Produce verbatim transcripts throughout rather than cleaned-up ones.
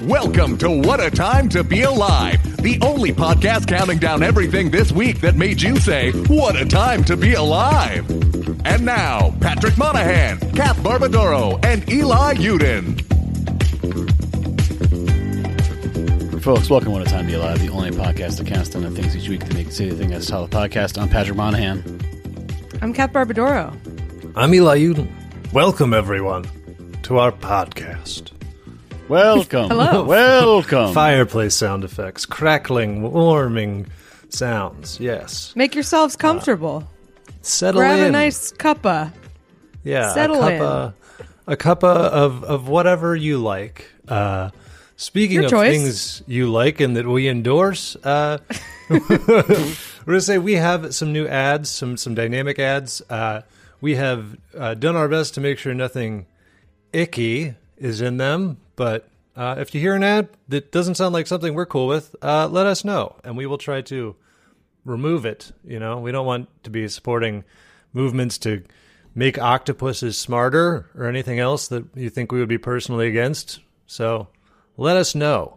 Welcome to What a Time to Be Alive, the only podcast counting down everything this week that made you say, what a time to be alive. And now, Patrick Monahan, Kath Barbadoro, and Eli Uden. Folks, welcome to What a Time to Be Alive, the only podcast that counts down the things each week that make you say the thing that's how the podcast. I'm Patrick Monahan. I'm Kath Barbadoro. I'm Eli Uden. Welcome, everyone, to our podcast. Welcome. Hello. Welcome. Fireplace sound effects, crackling, warming sounds. Yes. Make yourselves comfortable. Uh, settle Grab in. a nice cuppa. yeah, settle a in. cuppa, a cuppa of, of whatever you like. Uh, speaking Your of choice. things you like and that we endorse, uh, we're going to say we have some new ads, some, some dynamic ads. Uh, we have uh, done our best to make sure nothing icky is in them. But uh, if you hear an ad that doesn't sound like something we're cool with, uh, let us know, and we will try to remove it. You know, we don't want to be supporting movements to make octopuses smarter or anything else that you think we would be personally against. So let us know.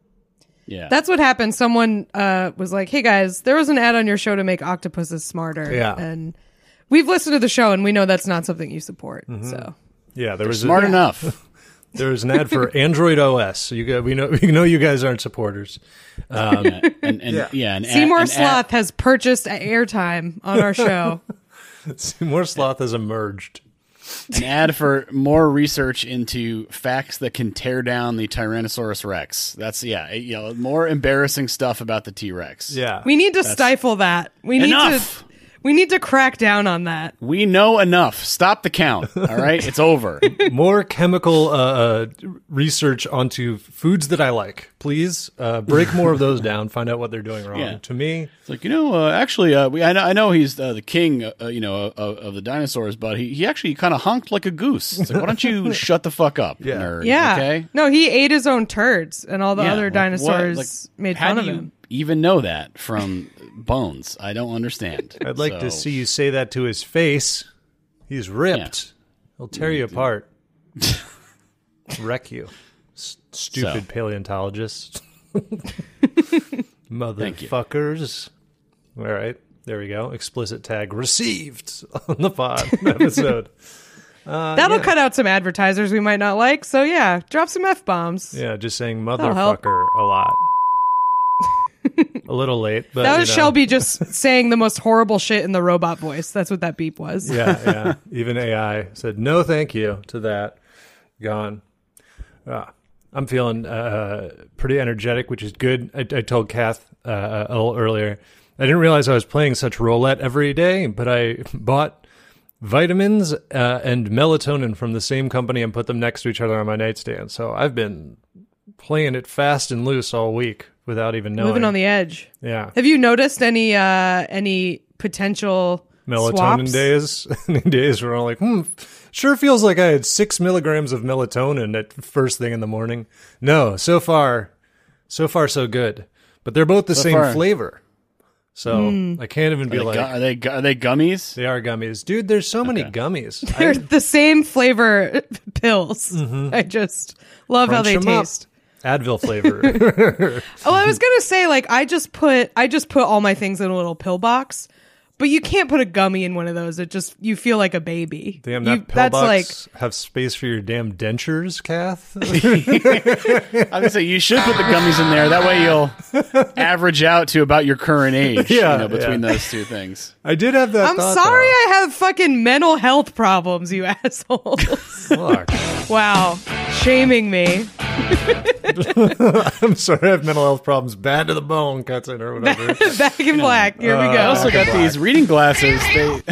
Yeah. That's what happened. Someone uh, was like, hey guys, there was an ad on your show to make octopuses smarter. Yeah. And we've listened to the show and we know that's not something you support. Mm-hmm. So Yeah, there was Smart a, enough. there was an ad for Android O S. So you got, we know we know you guys aren't supporters. Um, Yeah, and, and, Yeah. yeah. an ad- Seymour an ad- Sloth has purchased airtime on our show. More Sloth has emerged. An ad for more research into facts that can tear down the Tyrannosaurus Rex. That's, yeah, you know, more embarrassing stuff about the T-Rex. Yeah, We need to stifle that. We need Enough! to we need to crack down on that. We know enough. Stop the count. All right? It's over. more chemical uh, uh, research onto foods that I like. Please uh, break more of those down. Find out what they're doing wrong. Yeah. To me, It's like, you know, uh, actually, uh, we, I, know, I know he's uh, the king, uh, you know, of, of the dinosaurs, but he, he actually kind of honked like a goose. It's like, why don't you shut the fuck up, Yeah. nerd? Yeah. Okay? No, he ate his own turds and all the Yeah, other like, dinosaurs what- like, made how fun do of you him. even know that from Bones? I don't understand. I'd like to So- see you say that to his face. He's ripped. He'll tear you apart. Wreck you. S- stupid So. paleontologist. you. Motherfuckers. All right. There we go. Explicit tag received on the pod episode. Uh, That'll yeah. cut out some advertisers we might not like. So yeah, drop some F bombs. Yeah, just saying That'll help. motherfucker a lot. A little late, but That was you know. Shelby just saying the most horrible shit in the robot voice. That's what that beep was. Yeah, yeah. Even A I said no, thank you to that. Gone. Uh, I'm feeling uh, pretty energetic, which is good. I, I told Kath uh, a little earlier. I didn't realize I was playing such roulette every day, but I bought vitamins uh, and melatonin from the same company and put them next to each other on my nightstand. So I've been playing it fast and loose all week without even knowing. Living on the edge. yeah. Have you noticed any uh any potential Melatonin swaps? days, any days where I'm like, hmm, sure feels like I had six milligrams of melatonin at first thing in the morning. No, so far, so far so good. But they're both the So same far. flavor, so Hmm. I can't even Are be they, like, gu- are, they, gu- are they gummies? they are gummies, dude. There's so many Okay. gummies. They're I, the same flavor pills. I just love how Crunch they 'em up. taste. Advil flavor. Oh, I was gonna say, like, I just put I just put all my things in a little pill box, but you can't put a gummy in one of those. It just you feel like a baby. Damn, You- that pill that's box have space for your damn dentures, Kath. I was gonna say you should put the gummies in there. That way you'll average out to about your current age. Yeah, you know, between yeah. those two things. I did have that. I'm thought, sorry though. I have fucking mental health problems, you assholes. Look, Wow. Shaming me. I'm sorry, I have mental health problems. Bad to the bone, cuts in or whatever. Back in black. Here we Uh, go. I also got these reading glasses. They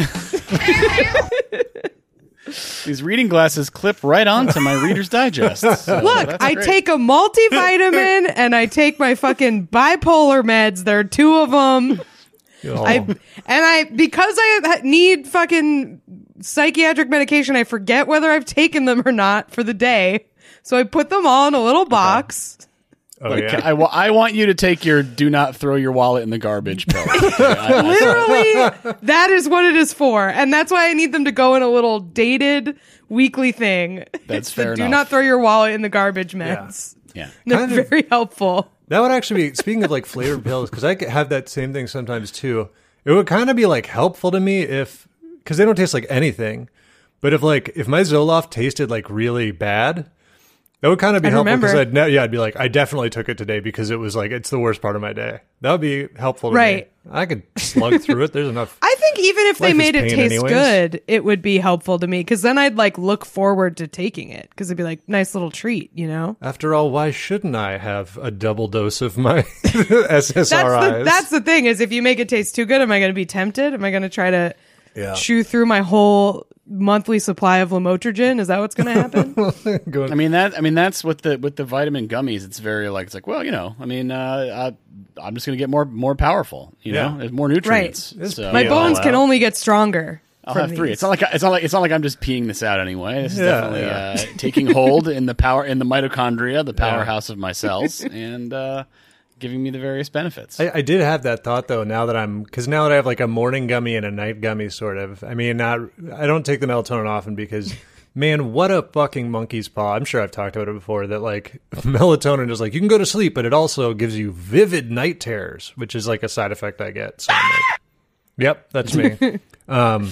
these reading glasses clip right onto my Reader's Digest. So Look, that's I great. take a multivitamin and I take my fucking bipolar meds. There are two of them. Oh. I and I because I ha- need fucking psychiatric medication. I forget whether I've taken them or not for the day. So I put them all in a little box. Oh, Like, yeah. I, wa- I want you to take your do not throw your wallet in the garbage pill. I- Literally, that is what it is for. And that's why I need them to go in a little dated weekly thing. That's It's the fair do enough. not throw your wallet in the garbage meds. yeah. They're Kind of- very helpful. That would actually be, speaking of like flavored pills, because I could have that same thing sometimes too. It would kind of be like helpful to me if, because they don't taste like anything. But if like, if my Zoloft tasted like really bad, that would kind of be I helpful because remember. I'd, ne- yeah, I'd be like, I definitely took it today because it was like, it's the worst part of my day. That would be helpful to Right. me. I could slug through it. There's enough. I think even if they Life is made it pain taste anyways. good, it would be helpful to me because then I'd like look forward to taking it because it'd be like nice little treat, you know. After all, why shouldn't I have a double dose of my S S R Is? That's the that's the thing is if you make it taste too good, am I going to be tempted? Am I going to try to Yeah. chew through my whole monthly supply of Lamotrigine? Is that what's going to happen? Going- I mean that. I mean that's with the with the vitamin gummies. It's very like it's like well, you know. I mean, uh, I, I'm just going to get more more powerful. You Yeah. know, there's more nutrients. It's- So, My Yeah, bones all can out. only get stronger. I'll from have three. these. It's not like it's not like it's not like I'm just peeing this out anyway. This is Yeah, definitely yeah. Uh, taking hold in the power in the mitochondria, the powerhouse of my cells, and uh, giving me the various benefits. I, I did have that thought though. Now that I'm, because now that I have like a morning gummy and a night gummy, sort of. I mean, not. I don't take the melatonin often because, man, what a fucking monkey's paw. I'm sure I've talked about it before. That like melatonin is like you can go to sleep, but it also gives you vivid night terrors, which is like a side effect I get. So I'm like, yep, that's me. um,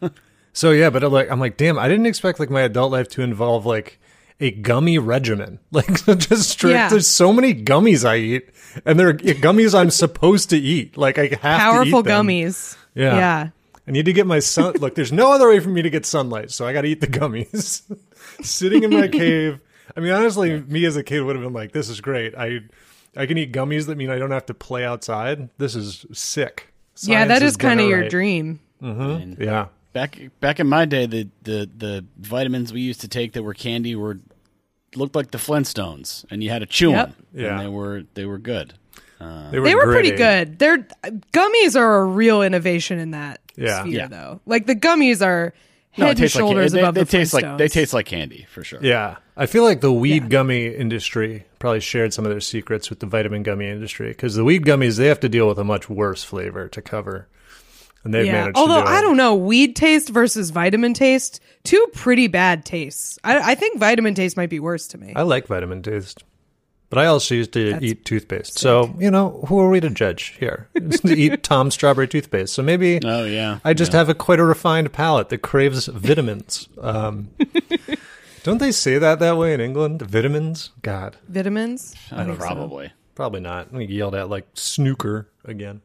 so yeah, but I'm like, I'm like, damn, I didn't expect like my adult life to involve like a gummy regimen. Like just straight. Yeah. There's so many gummies I eat, and they're gummies I'm supposed to eat. Like I have Powerful to eat them. gummies. Yeah. Yeah. I need to get my sun. Look, there's no other way for me to get sunlight, so I got to eat the gummies. Sitting in my cave. I mean, honestly, me as a kid would have been like, "This is great. I, I can eat gummies that mean I don't have to play outside. This is sick." Yeah, Science that has is done kind of it your right. dream. Yeah. Back back in my day, the, the, the vitamins we used to take that were candy were looked like the Flintstones, and you had to chew Yep. them. Yeah. And they were they were good. They were pretty gritty. good. They're gummies are a real innovation in that Yeah. sphere, Yeah. though. Like the gummies are No, head it and tastes like shoulders they, above they the taste like they Flintstones. taste like candy for sure. Yeah. I feel like the weed Yeah. gummy industry probably shared some of their secrets with the vitamin gummy industry because the weed gummies, they have to deal with a much worse flavor to cover. And they've Yeah. managed Although to do I it. don't know, weed taste versus vitamin taste, two pretty bad tastes. I, I think vitamin taste might be worse to me. I like vitamin taste. But I also used to eat toothpaste. So, you know, who are we to judge here? Just to eat Tom's strawberry toothpaste. So maybe Oh yeah. I just have a quite a refined palate that craves vitamins. Um, don't they say that that way in England? Vitamins? God, Vitamins? I think so. Probably. probably not. I yelled at like snooker again.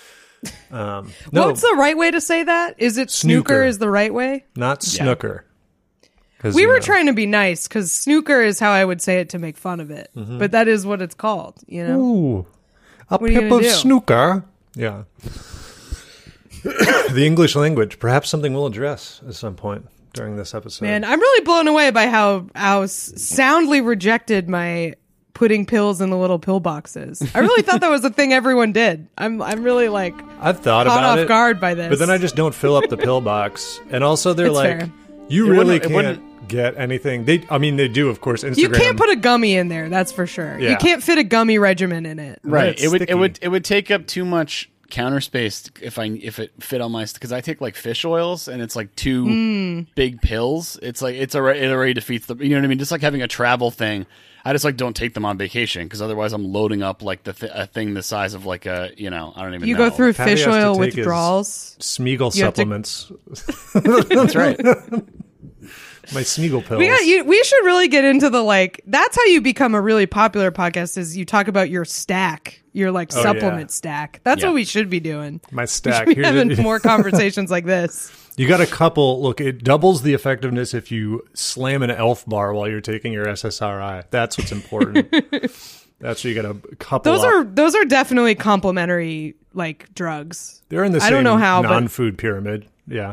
Um, no, What's the right way to say that? Is it snooker, Snooker. is the right way? not snooker. 'Cause, We you were know, trying to be nice because snooker is how I would say it to make fun of it. Mm-hmm. But that is what it's called, you know? Ooh, a What are you pip gonna of do? snooker. Yeah. The English language, perhaps something we'll address at some point during this episode. Man, I'm really blown away by how how s- soundly rejected my putting pills in the little pill boxes. I really thought that was a thing everyone did. I'm I'm really like I've thought caught about off it, guard by this. but then I just don't fill up the pill box. And also, they're It's like, fair. you It really wouldn't- it can't wouldn't- get anything. They, I mean, they do, of course. Instagram. you can't put a gummy in there. That's for sure. Yeah. You can't fit a gummy regimen in it. Right. It's It would sticky. it would it would take up too much counter space if I if it fit on my because I take like fish oils and it's like two Hmm. big pills. It's like it's already it already defeats the you know what I mean. Just like having a travel thing. I just like don't take them on vacation because otherwise I'm loading up like the th- a thing the size of like a you know I don't even You know. go through Patty fish has to oil take his- withdrawals. Smeagol You have to- supplements. That's right. My Smeagol pills. We got you. We should really get into the like. That's how you become a really popular podcast. Is you talk about your stack, your like Oh, supplement yeah. stack. That's Yeah. what we should be doing. My We stack. should be Here's having a- more conversations like this. You got a couple. Look, it doubles the effectiveness if you slam an Elf bar while you're taking your S S R I. That's what's important. That's what you got a couple. Those up. are those are definitely complementary like drugs. They're in the same I don't know how, but- non-food pyramid. Yeah.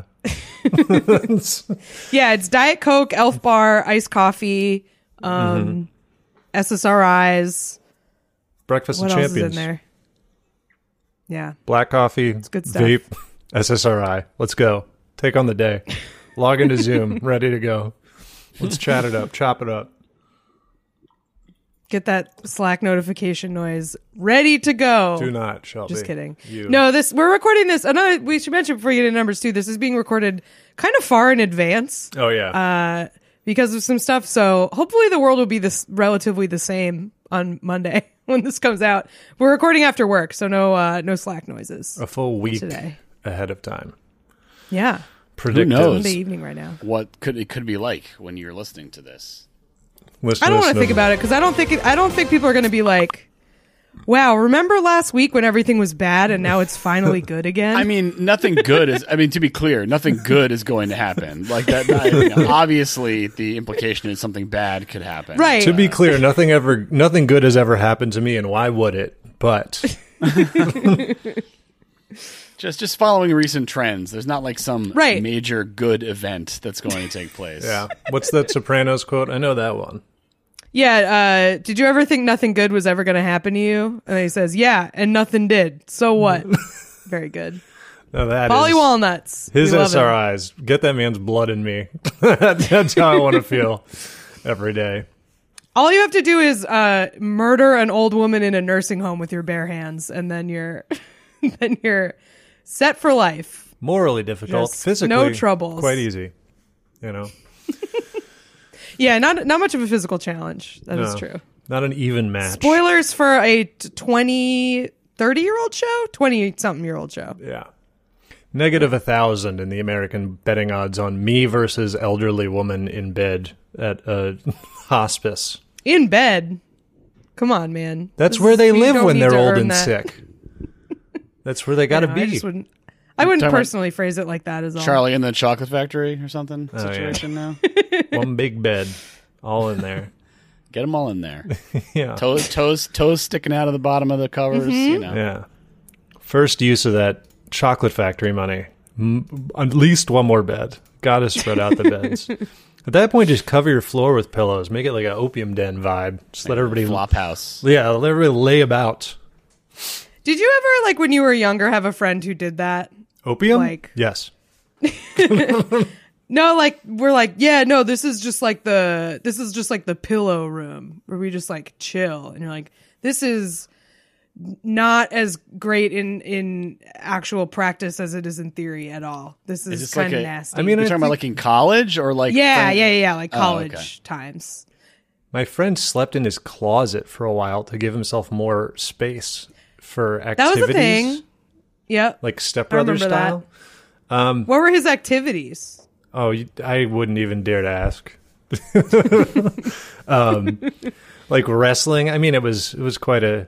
Yeah, it's Diet Coke, Elf Bar, iced coffee, um, Mm-hmm. S S R Is. Breakfast What of else is in Champions. there? Yeah, Black coffee. good stuff. Vape. S S R I. Let's go. Take on the day. Log into Zoom. Ready to go. Let's chat it up. Chop it up. Get that Slack notification noise ready to go. Do not, Shelby. Just kidding. You. No, this we're recording this. Another we should mention before you get into numbers too. This is being recorded kind of far in advance. Oh yeah. Uh, because of some stuff. So hopefully the world will be this relatively the same on Monday when this comes out. We're recording after work, so no uh, no Slack noises. A full week today. ahead of time. Yeah. Predictive. knows? Monday evening right now. What could it could be like when you're listening to this? Listen I don't to want to this think about it because I don't think it, I don't think people are going to be like, "Wow, remember last week when everything was bad and now it's finally good again?" I mean, nothing good is. I mean, to be clear, nothing good is going to happen. Like that. I mean, obviously, the implication is something bad could happen. Right. To be clear, nothing ever, nothing good has ever happened to me, and why would it? But Just just following recent trends. There's not like some Right. major good event that's going to take place. yeah, what's that Sopranos quote? I know that one. Yeah, uh, did you ever think nothing good was ever going to happen to you? And he says, yeah, and nothing did. So what? Very good. No, that Polly is Walnuts. his We love S him. R Is. Get that man's blood in me. That's how I want to feel every day. All you have to do is uh, murder an old woman in a nursing home with your bare hands, and then you're then you're set for life. Morally difficult, Just physically no troubles. quite easy. You know, Yeah, not not much of a physical challenge. That is No. true. not an even match. Spoilers for a twenty, thirty year old show? twenty something year old show. Yeah. Negative a thousand in the American betting odds on me versus elderly woman in bed at a hospice. In bed. Come on, man. That's This where is- they we live don't when need they're to old earn and that. sick. That's where they got to No, I be. just wouldn't. I wouldn't Talking about personally phrase it like that. As all. Charlie in the Chocolate Factory or something Oh, yeah. situation now. One big bed, all in there. Get them all in there. Yeah. Toes, toes, toes sticking out of the bottom of the covers. Mm-hmm. You know. Yeah. First use of that chocolate factory money. M- at least one more bed. Got to spread out the beds. At that point, just cover your floor with pillows. Make it like an opium den vibe. Just let everybody. Flop house. Yeah, let everybody lay about. Did you ever, like, when you were younger, have a friend who did that? Opium? Like- Yes. No, like we're like, yeah, no, this is just like the this is just like the pillow room where we just like chill, and you're like, this is not as great in in actual practice as it is in theory at all. This Is is, this kind like of a- nasty. I mean, You're I talking about think- like in college or like yeah, friend- yeah, yeah, yeah, like Oh, college okay. times. My friend slept in his closet for a while to give himself more space for That activities. was a thing. Yep. Like stepbrother remember that. style. What were his activities? Oh, you, I wouldn't even dare to ask. um, like wrestling. I mean, it was it was quite a.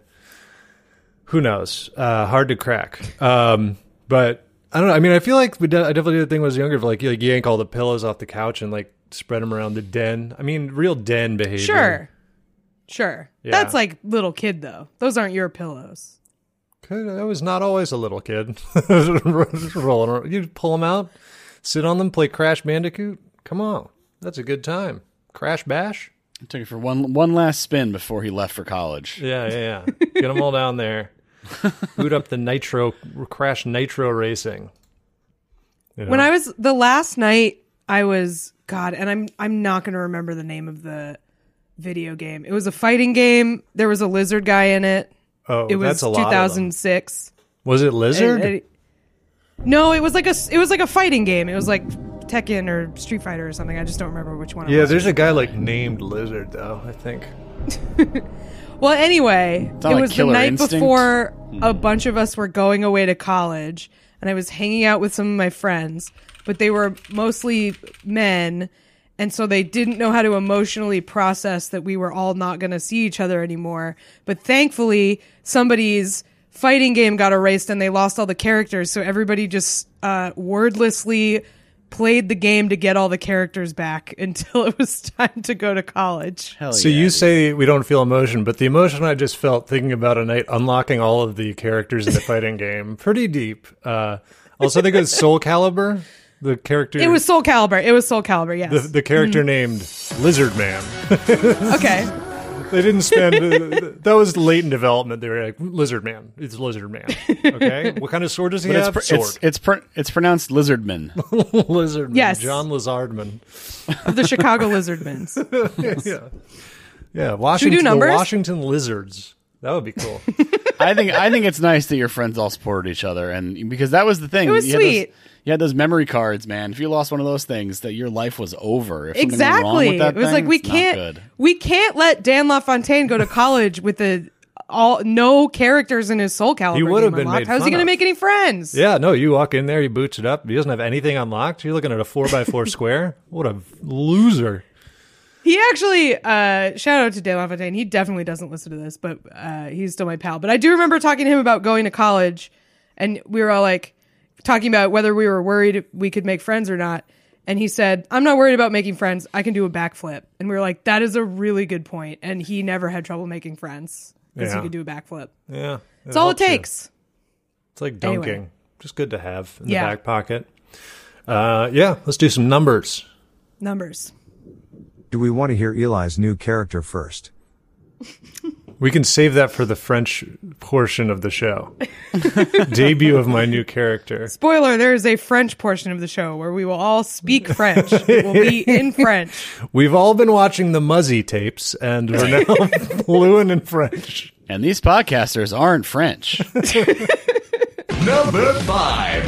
Who knows? Uh, hard to crack. Um, but I don't know. I mean, I feel like we de- I definitely did the thing when I was younger. Of like, you like yank all the pillows off the couch and like spread them around the den. I mean, real den behavior. Sure. Sure. Yeah. That's like little kid though. Those aren't your pillows. I was not always a little kid. Rolling around. You pull them out, sit on them, play Crash Bandicoot. Come on, that's a good time. Crash Bash. I took it for one one last spin before he left for college. Yeah, yeah, yeah. Get them all down there. Boot up the Nitro, Crash Nitro Racing. You know? When I was the last night, I was God, and I'm I'm not going to remember the name of the video game. It was a fighting game. There was a lizard guy in it. oh, It was that's a lot two thousand six. of them. Was it Lizard? And- and- no, it was like a it was like a fighting game. It was like Tekken or Street Fighter or something. I just don't remember which one. It yeah, was. there's a guy like named Lizard though. I think. Well, anyway, not it like was the Killer night Instinct? before a bunch of us were going away to college, and I was hanging out with some of my friends, but they were mostly men, and so they didn't know how to emotionally process that we were all not going to see each other anymore. But thankfully, somebody's fighting game got erased, and they lost all the characters, so everybody just uh, wordlessly played the game to get all the characters back until it was time to go to college. Hell So yeah, you dude. say we don't feel emotion, but the emotion I just felt thinking about a night unlocking all of the characters in the fighting game, pretty deep. Uh, also, I think it was Soul Calibur, the character. It was Soul Calibur. It was Soul Calibur, yes. the, the character named Lizard Man. Okay. They didn't spend. uh, that was late in development. They were like Lizard Man. It's Lizard Man. Okay, what kind of sword does he But it's have? pr- sword. it's it's, pr- it's pronounced Lizardman. Lizard Man. Yes. John Lizardman. Of the Chicago Lizardmans. Yeah. Yeah, Washington, do numbers? the Washington Lizards. That would be cool. I think I think it's nice that your friends all supported each other, and because that was the thing. It was you sweet. Had those, you had those memory cards, man. If you lost one of those things, that your life was over. If something went Exactly. wrong with that It was thing, like we it's not can't good. we can't let Dan LaFontaine go to college with the all no characters in his Soul Calibur. He would have game been unlocked. made How's he fun going to of. make any friends? Yeah, no, you walk in there, you boots it up. He doesn't have anything unlocked. You're looking at a four by four square. What a loser. He actually, uh, shout out to Dan LaFontaine. He definitely doesn't listen to this, but uh, he's still my pal. But I do remember talking to him about going to college, and we were all like talking about whether we were worried we could make friends or not. And he said, I'm not worried about making friends. I can do a backflip. And we were like, that is a really good point. And he never had trouble making friends because Yeah. he could do a backflip. Yeah. That's all it helps you. takes. It's like dunking. Anyway. Just good to have in Yeah. the back pocket. Uh, yeah, let's do some numbers. Numbers. Do we want to hear Eli's new character first? We can save that for the French portion of the show. Debut of my new character. Spoiler, there is a French portion of the show where we will all speak French. It will be in French. We've all been watching the Muzzy tapes, and we're now fluent in French. And these podcasters aren't French. Number five.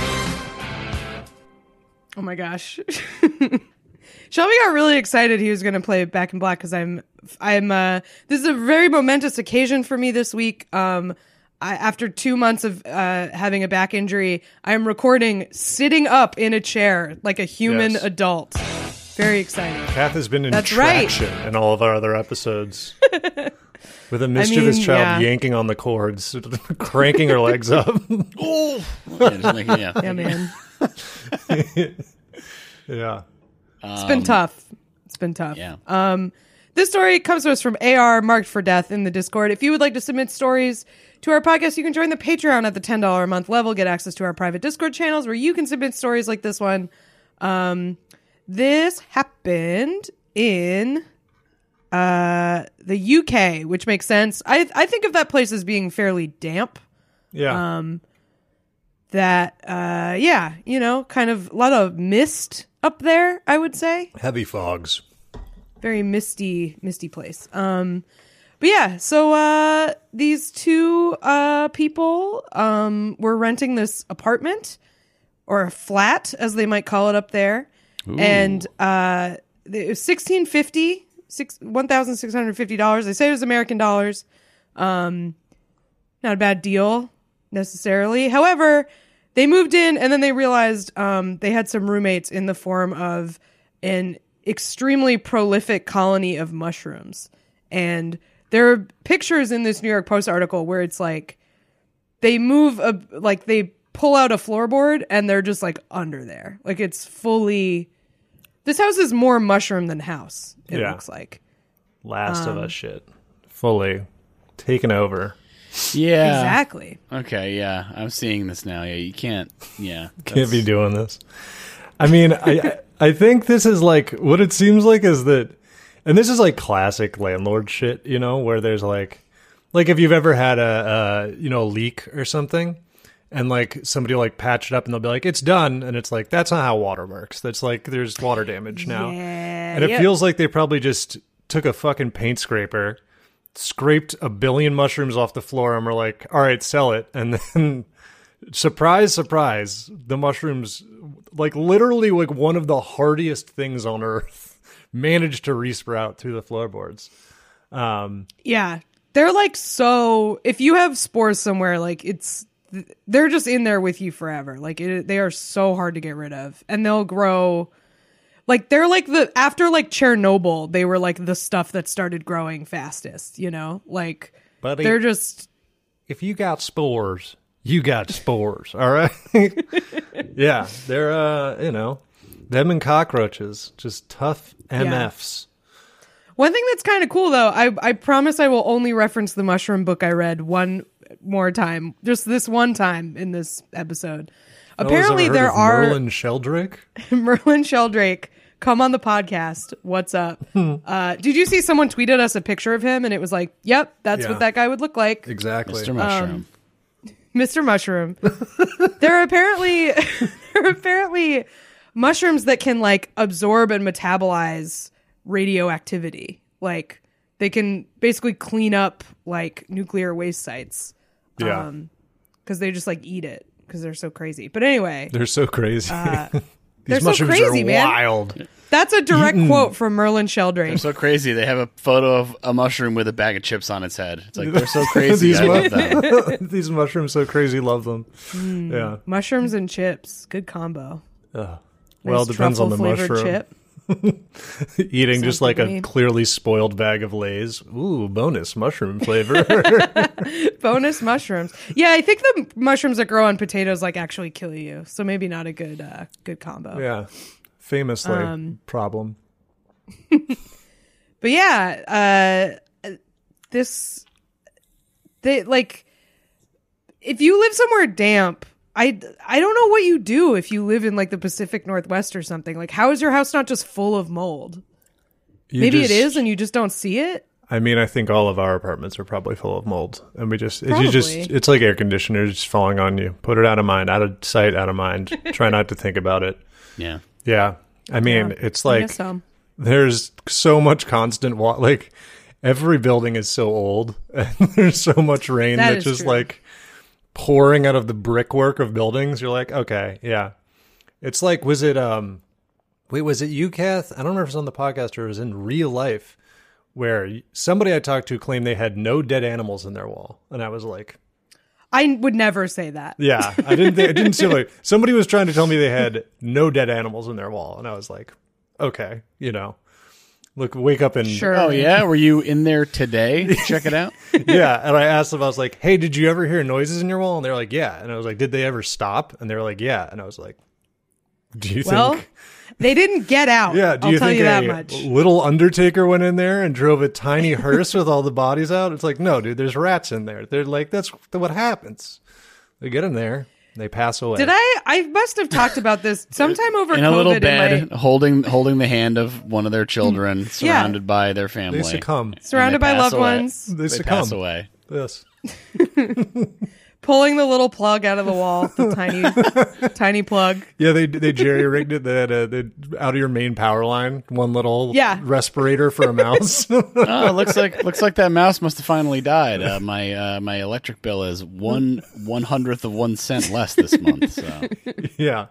Oh my gosh. Shelby got really excited he was going to play Back in Black because I'm, I'm, uh, this is a very momentous occasion for me this week. Um, I, after two months of uh, having a back injury, I'm recording sitting up in a chair like a human Yes. adult. Very exciting. Kath has been in That's right. traction in all of our other episodes. With a mischievous mean, child yeah. yanking on the cords, cranking her legs up. Yeah, just making- yeah. Yeah, man. Yeah. It's been tough. It's been tough. Yeah. Um, this story comes to us from A R Marked for Death in the Discord. If you would like to submit stories to our podcast, you can join the Patreon at the ten dollars a month level, get access to our private Discord channels where you can submit stories like this one. Um, this happened in uh, the U K, which makes sense. I I think of that place as being fairly damp. Yeah. Um, that, uh, yeah, you know, kind of a lot of mist up there, I would say. Heavy fogs. Very misty, misty place. Um, but yeah, so uh, these two uh, people um, were renting this apartment or a flat, as they might call it up there, and uh, it was sixteen fifty, six one thousand six hundred fifty dollars. They say it was American dollars. Um, not a bad deal necessarily. However, they moved in and then they realized um, they had some roommates in the form of an extremely prolific colony of mushrooms. And there are pictures in this New York Post article where it's like they move a like they pull out a floorboard and they're just like under there. Like it's fully this house is more mushroom than house, it Yeah. looks like. Last Um, of Us shit. Fully taken over. Yeah. Exactly. Okay, yeah. I'm seeing this now. Yeah, you can't. Yeah. Can't that's- be doing this. I mean, I I think this is like what it seems like is that, and this is like classic landlord shit, you know, where there's like, like if you've ever had a, a you know leak or something, and like somebody will like patch it up and they'll be like it's done, and it's like that's not how water works. That's like there's water damage now, Yeah, and it yep. feels like they probably just took a fucking paint scraper, scraped a billion mushrooms off the floor, and were like, all right, sell it, and then. Surprise, surprise, the mushrooms, like literally like one of the hardiest things on earth, managed to resprout through the floorboards. Um, Yeah. They're like so if you have spores somewhere, like it's they're just in there with you forever. Like it, they are so hard to get rid of. And they'll grow like they're like the after like Chernobyl, they were like the stuff that started growing fastest, you know? Like Buddy. they're just if you got spores, you got spores, all right? Yeah, they're, uh, you know, them and cockroaches, just tough M Fs. One thing that's kind of cool, though, I I promise I will only reference the mushroom book I read one more time, just this one time in this episode. Apparently, Oh, has ever heard there of are Merlin Sheldrake. Merlin Sheldrake. Come on the podcast. What's up? uh, did you see someone tweeted us a picture of him, and it was like, "Yep, that's Yeah. what that guy would look like." Exactly. Mister Mushroom. Mister Mushroom. there are apparently there are apparently mushrooms that can like absorb and metabolize radioactivity. Like they can basically clean up like nuclear waste sites. Yeah. Um, because they just like eat it because they're so crazy. But anyway, They're so crazy. Uh, These they're so mushrooms crazy, are man. wild. that's a direct quote from Merlin Sheldrake. They're so crazy. They have a photo of a mushroom with a bag of chips on its head. It's like, they're so crazy. These I mu- love them. These mushrooms so crazy, love them. Yeah. Mushrooms and chips, good combo. Ugh. Well, Nice it depends on the truffle-flavored mushroom. chip. Eating Sounds just like good to a me. clearly spoiled bag of Lay's. Ooh, bonus mushroom flavor. Bonus mushrooms. Yeah, I think the mushrooms that grow on potatoes like actually kill you. So maybe not a good uh, good combo. Yeah. Famously Um, problem. But yeah, uh, this they like if you live somewhere damp, I I don't know what you do if you live in like the Pacific Northwest or something. Like, how is your house not just full of mold? You Maybe just- it is, and you just don't see it. I mean, I think all of our apartments are probably full of mold, and we just it's you just Probably. it's like air conditioners just falling on you. Put it out of mind, out of sight, out of mind. Try not to think about it. Yeah. Yeah, I mean, Yeah, it's I like guess so. there's so much constant water. Like every building is so old, and there's so much rain That that, is just true. like pouring out of the brickwork of buildings. You're like, okay, yeah. It's like, was it um, wait, was it you, Kath? I don't remember if it was on the podcast or it was in real life, where somebody I talked to claimed they had no dead animals in their wall, and I was like, I would never say that. yeah, I didn't. Think, I didn't see like somebody was trying to tell me they had no dead animals in their wall, and I was like, okay, you know, look, wake up and Sure. Oh, yeah? Were you in there today? Check it out. yeah. And I asked them, I was like, hey, did you ever hear noises in your wall? And they're like, yeah. And I was like, did they ever stop? And they were like, yeah. And I was like, do you Well, think? they didn't get out. Yeah. Do I'll you tell think you that a much. little Undertaker went in there and drove a tiny hearse with all the bodies out? It's like, no, dude. There's rats in there. They're like, that's what happens. They get in there, they pass away. Did I? I must have talked about this sometime over In COVID. a little in bed, my- holding holding the hand of one of their children, surrounded by their family. They succumb. surrounded And they by pass loved away. ones, They They succumb. pass away. Yes. pulling the little plug out of the wall, the tiny, tiny plug. Yeah, they they jerry rigged it. They had a, they, out of your main power line, one little Yeah. respirator for a mouse. Oh, it looks like looks like that mouse must have finally died. Uh, my uh, my electric bill is one one hundredth of one cent less this month. So yeah.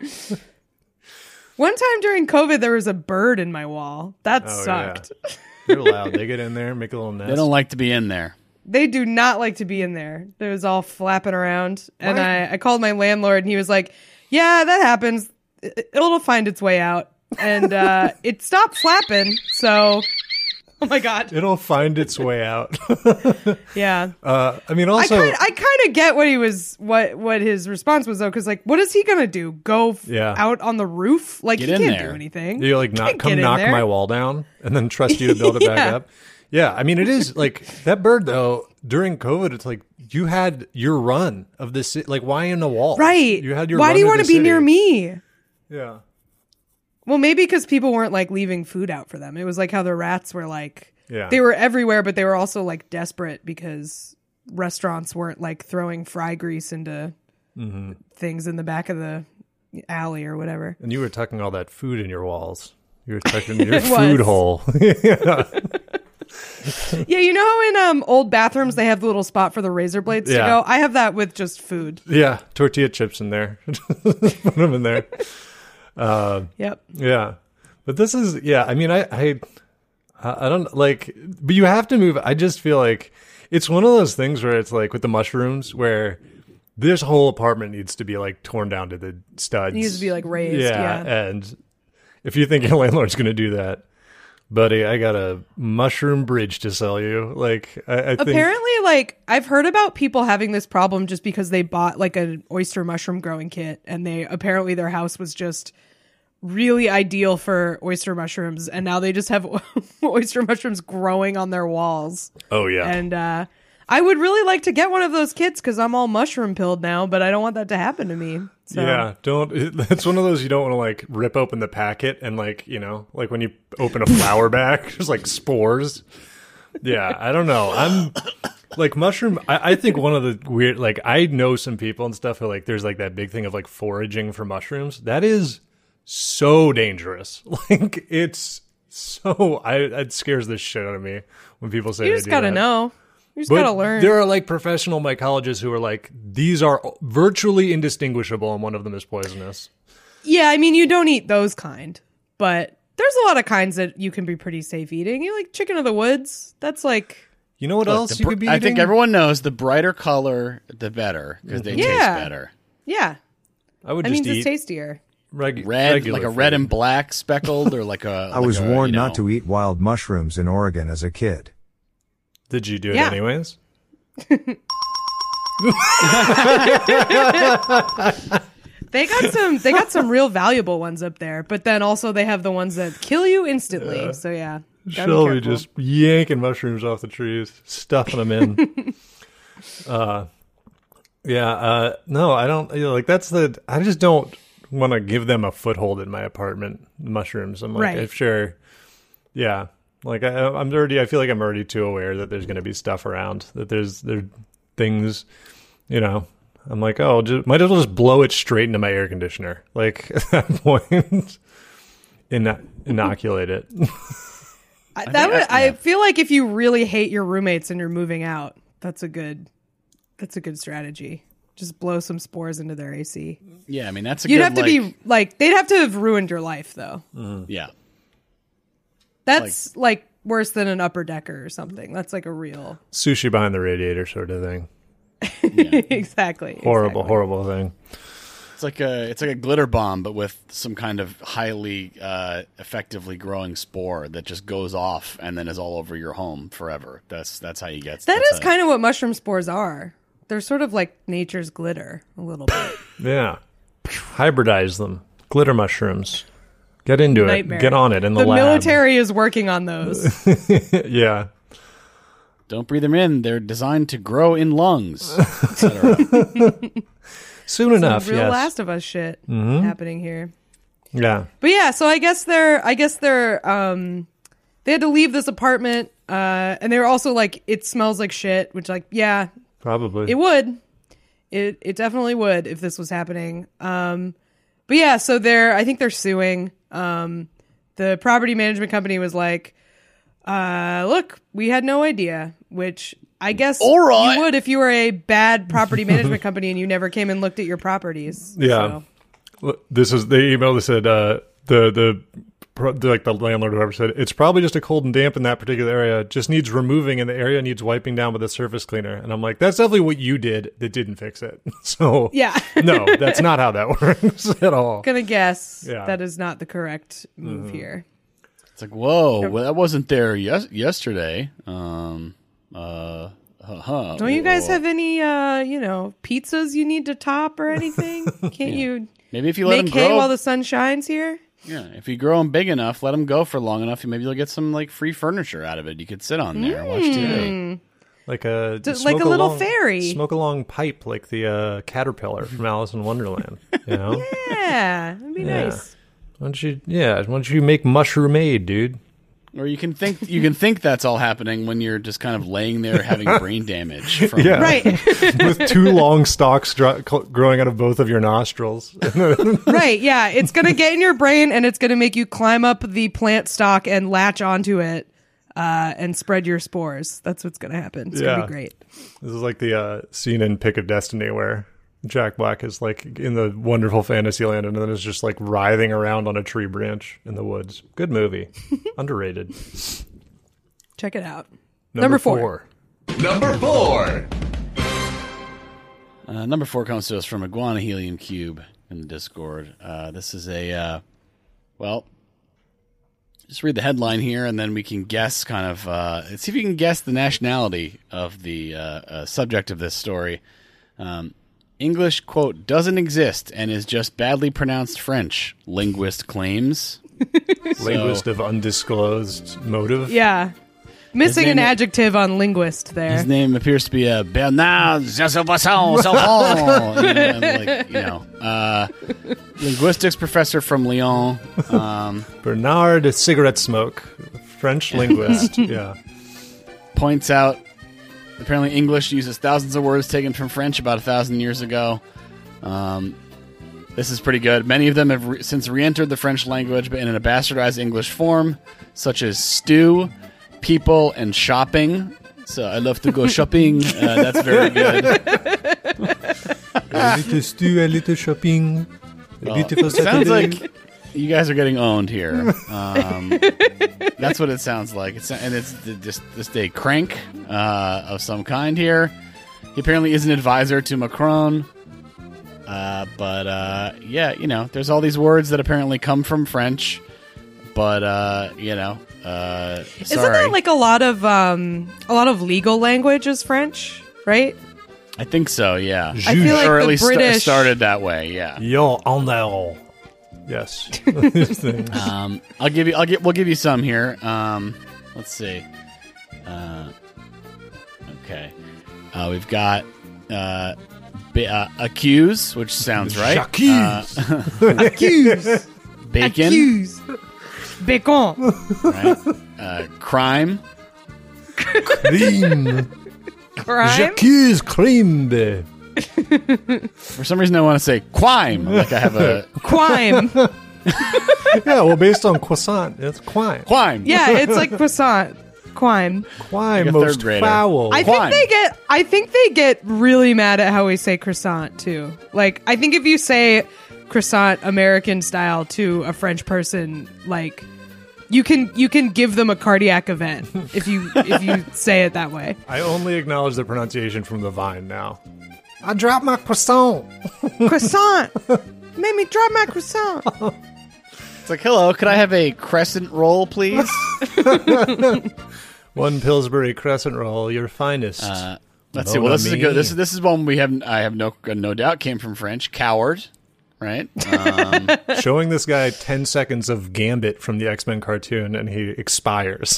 One time during COVID, there was a bird in my wall. That Oh, sucked. yeah. They're loud. They get in there, make a little nest. they don't like to be in there. They do not like to be in there. It was all flapping around. And I, I called my landlord and he was like, yeah, that happens. It- It'll find its way out. And uh, it stopped flapping. So, oh my God. It'll find its way out. Yeah. uh, I mean, I also, kind I kind of get what he was, what what his response was though, because like, what is he gonna do? Go f- Yeah. out on the roof? Like, Get he in can't there. do anything. you like not Can't come get in knock there. my wall down and then trust you to build it back Yeah. up. Yeah, I mean, it is like that bird though. During COVID, it's like you had your run of this. Like, why in the wall? Right. You had your. Why run do you of want the to be city. near me? Yeah. Well, maybe because people weren't like leaving food out for them. It was like how the rats were like, Yeah. they were everywhere, but they were also like desperate because restaurants weren't like throwing fry grease into Mm-hmm. things in the back of the alley or whatever. And you were tucking all that food in your walls. You were tucking your It food was. hole. Yeah, you know how in um old bathrooms they have the little spot for the razor blades to Yeah. go? I have that with just food. Yeah, tortilla chips in there. Put them in there. Uh, Yep. yeah, but this is yeah. I mean, I I I don't like, but you have to move. I just feel like it's one of those things where it's like with the mushrooms where this whole apartment needs to be like torn down to the studs. It needs to be like raised. yeah, Yeah. and if you think your landlord's going to do that, buddy, I got a mushroom bridge to sell you. Like, I, I think Apparently, like I've heard about people having this problem just because they bought like an oyster mushroom growing kit, and they apparently their house was just really ideal for oyster mushrooms, and now they just have oyster mushrooms growing on their walls. Oh yeah, And uh, I would really like to get one of those kits because I'm all mushroom pilled now, but I don't want that to happen to me. So. yeah. Don't. It's one of those you don't want to like rip open the packet and like you know like when you open a flower bag, there's like spores. Yeah, I don't know. I'm like mushroom. I, I think one of the weird like I know some people and stuff who like there's like that big thing of like foraging for mushrooms. That is so dangerous. Like it's so I it scares the shit out of me when people say You they just do gotta that. know. You just But gotta learn. there are like professional mycologists who are like, these are virtually indistinguishable, and one of them is poisonous. Yeah, I mean, you don't eat those kind, but there's a lot of kinds that you can be pretty safe eating. You like chicken of the woods. That's like, You know what Look, else the you br- could be I eating? think everyone knows the brighter color, the better, because they Yeah. taste better. yeah, I would that just means eat it's tastier. reg- Red, regular like a red food. and black speckled, or like a. I was like a, warned you not know- to eat wild mushrooms in Oregon as a kid. Did you do it Yeah. anyways? They got some. They got some real valuable ones up there, but then also they have the ones that kill you instantly. Yeah. So yeah, gotta be Shelby careful. just yanking mushrooms off the trees, stuffing them in. uh, yeah, uh, no, I don't. You know, like that's the. I just don't want to give them a foothold in my apartment. Mushrooms. I'm like, Right. if sure, yeah. Like I, I'm already. I feel like I'm already too aware that there's going to be stuff around. That there's there things, you know. I'm like, oh, just, might as well just blow it straight into my air conditioner. Like at that point, in, inoculate it. I, that think would, I- I yeah. feel like if you really hate your roommates and you're moving out, that's a good. That's a good strategy. Just blow some spores into their A C. Yeah, I mean that's a You'd good, have to like, be like they'd have to have ruined your life though. yeah. That's like, worse than an upper decker or something. That's like a real Sushi behind the radiator sort of thing. exactly Horrible, exactly. horrible thing. It's like a it's like a glitter bomb, but with some kind of highly uh, effectively growing spore that just goes off and then is all over your home forever. That's that's how you get. That that's is how- kind of what mushroom spores are. They're sort of like nature's glitter a little bit. Yeah. Hybridize them. Glitter mushrooms. Get into Nightmare. it. Get on it in the, The lab. military is working on those. Yeah. Don't breathe them in. They're designed to grow in lungs. et cetera. Soon enough, Some real yes. Mm-hmm. Last of Us shit happening here. Yeah. But yeah, so I guess they're I guess they're um they had to leave this apartment uh and they were also like it smells like shit, which like yeah, Probably. it would. It it definitely would if this was happening. Um but yeah, so they're I think they're suing. Um the property management company was like uh look, we had no idea, which I guess All right. you would if you were a bad property management company and you never came and looked at your properties. Yeah. So. Look, This is the email that said uh, the, the pro- the like the landlord or whoever said it's probably just a cold and damp in that particular area. Just needs removing, and the area needs wiping down with a surface cleaner. And I'm like, that's definitely what you did that didn't fix it. So Yeah. no, that's not how that works at all. Gonna guess Yeah. that is not the correct move here. It's like, whoa, well, that wasn't there yes- yesterday. Um, uh, huh. Don't you guys have any, uh, you know, pizzas you need to top or anything? Can't you Maybe if you let make them hay grow, while the sun shines here? yeah, if you grow them big enough, let them go for long enough, maybe you'll get some like free furniture out of it. You could sit on there, and watch T V. Like a Just smoke like a little long- fairy. Smoke a long pipe like the uh, caterpillar from Alice in Wonderland. You know? Yeah, that'd be Yeah. nice. Why don't you? Yeah, why don't you make mushroom aid, dude? Or you can think you can think that's all happening when you're just kind of laying there having brain damage. From, Yeah. Right, With two long stalks dr- cl- growing out of both of your nostrils. right. Yeah, it's gonna get in your brain and it's gonna make you climb up the plant stalk and latch onto it uh, and spread your spores. That's what's gonna happen. It's gonna Yeah. be great. This is like the uh, scene in Pick of Destiny where Jack Black is like in the wonderful fantasy land and then is just like writhing around on a tree branch in the woods. Good movie. Underrated. Check it out. Number four. Number four. Uh, number four comes to us from Iguana Helium Cube in the Discord. Uh, this is a, uh, well, just read the headline here, and then we can guess kind of, uh, see if you can guess the nationality of the uh, uh, subject of this story. Um, English, quote, doesn't exist and is just badly pronounced French, linguist claims. Linguist of undisclosed motive. Yeah, missing name an is- adjective on linguist there. His name appears to be uh, Bernard Joseph-Vasson, like, you know, uh, linguistics professor from Lyon. Um, Bernard Cigarette Smoke. French linguist. Yeah. points out apparently English uses thousands of words taken from French about a thousand years ago. Um, This is pretty good. Many of them have re- since re-entered the French language, but in a bastardized English form, such as stew, people, and shopping. So I love to go shopping. Uh, that's very good. A little stew, a little shopping. A beautiful It sounds Saturday. like you guys are getting owned here. Um, that's what it sounds like. It's and it's just just a crank uh, of some kind here. He apparently is an advisor to Macron. Uh, but uh, yeah, you know, there's all these words that apparently come from French. But uh, you know, uh, Isn't sorry. that like a lot of um, a lot of legal language is French, right? I think so. Yeah, I feel like or at the least sta- British started that way. Yeah. Yo, on that. Yes. Um, I'll give you. I'll get. We'll give you some here. Um, let's see. Uh, okay. Uh, we've got uh, ba- uh, accuse, which sounds right. J'accuse. Uh, Accuse, bacon, accuse, bacon, right? Uh, crime, Cream. crime. J'accuse cream. babe. For some reason, I want to say quime. Like I have a Quime. Yeah, well, based on croissant, it's quime. quime. Yeah, it's like croissant. Quime. Quime, Like a most third grader. foul. I Quime. think they get. I think they get really mad at how we say croissant too. Like, I think if you say croissant American style to a French person, like you can you can give them a cardiac event if you if you say it that way. I only acknowledge the pronunciation from the Vine now. I dropped my croissant. Croissant. Made me drop my croissant. It's like, hello, could I have a crescent roll, please? One Pillsbury crescent roll, your finest. Uh, let's Mon see. Well, this is a ami. good. This is this is one we have. I have no no doubt came from French. Coward, right? Um, Showing this guy ten seconds of Gambit from the X-Men cartoon, and he expires.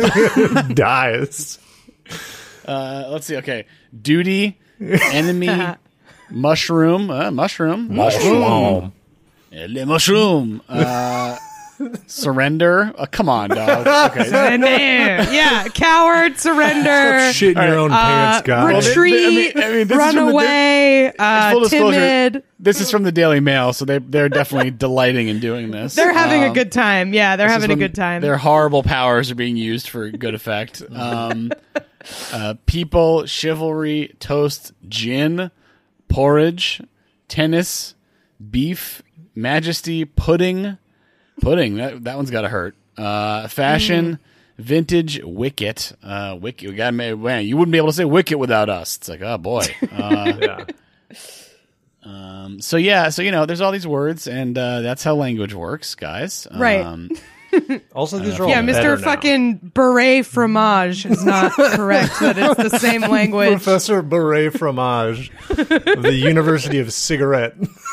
Dies. uh, let's see. Okay, duty, enemy, mushroom, uh, mushroom, Mushroom. Le mushroom. Uh, surrender. Uh, come on, dog. Okay. Surrender. Yeah, coward, surrender. Shit in your own pants, guy. Well, they- Retreat, I mean- I mean, this is run from the- away, Full uh, disclosure, timid. This is from the Daily Mail, so they they're definitely delighting in doing this. They're having a Um, good time. Yeah, they're This is having a when good time. Their horrible powers are being used for good effect. Um, uh, people, chivalry, toast, gin, porridge, tennis, beef, majesty, pudding, pudding. That that one's got to hurt. Uh, fashion, Mm. vintage, wicket. Uh, wicket. We got man. You wouldn't be able to say wicket without us. It's like, oh boy. Uh, Yeah. um, so yeah. So you know, there's all these words, and uh, that's how language works, guys. Right. Um, Also, these are all yeah, better Mister now. fucking beret fromage is not correct that it's the same language. Professor Beret Fromage of the University of Cigarette.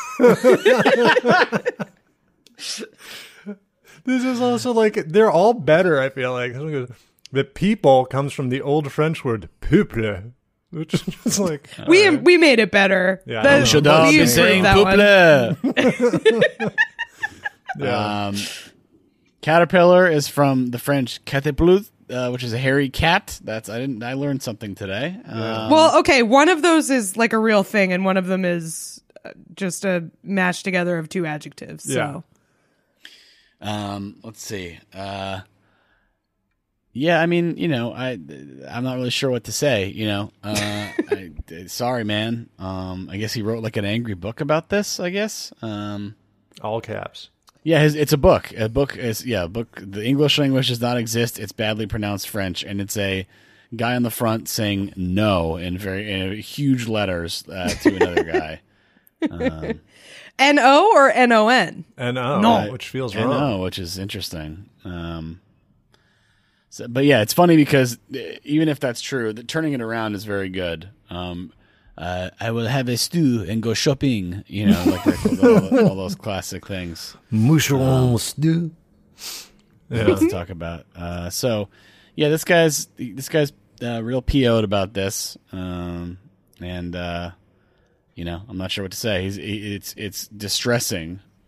This is also like, they're all better, I feel like. The people comes from the old French word peuple, which is just like, We we made it better. Yeah, I That- don't know. should all we be improved saying that one. peuple. yeah. Um, caterpillar is from the French caterpillar, uh, which is a hairy cat. That's I didn't. I learned something today. Um, Well, okay, one of those is like a real thing, and one of them is uh, just a match together of two adjectives. So. um, let's see. Uh, yeah, I mean, you know, I I'm not really sure what to say. You know, uh, I, sorry, man. Um, I guess he wrote like an angry book about this. I guess. Um, all caps. Yeah, his, it's a book. A book is yeah, a book. The English language does not exist. It's badly pronounced French, and it's a guy on the front saying no in very in huge letters uh, to another guy. Um, N O or N O N? And oh, No. which feels I wrong. know, which is interesting. Um, so, but yeah, it's funny because uh, even if that's true, the, turning it around is very good. Um, uh, I will have a stew and go shopping. You know, like all, all those classic things. Moucheron stew. Yeah. Let's talk about. Uh, so, yeah, this guy's this guy's uh, real P O'd about this, um, and uh, you know, I'm not sure what to say. He's he, it's it's distressing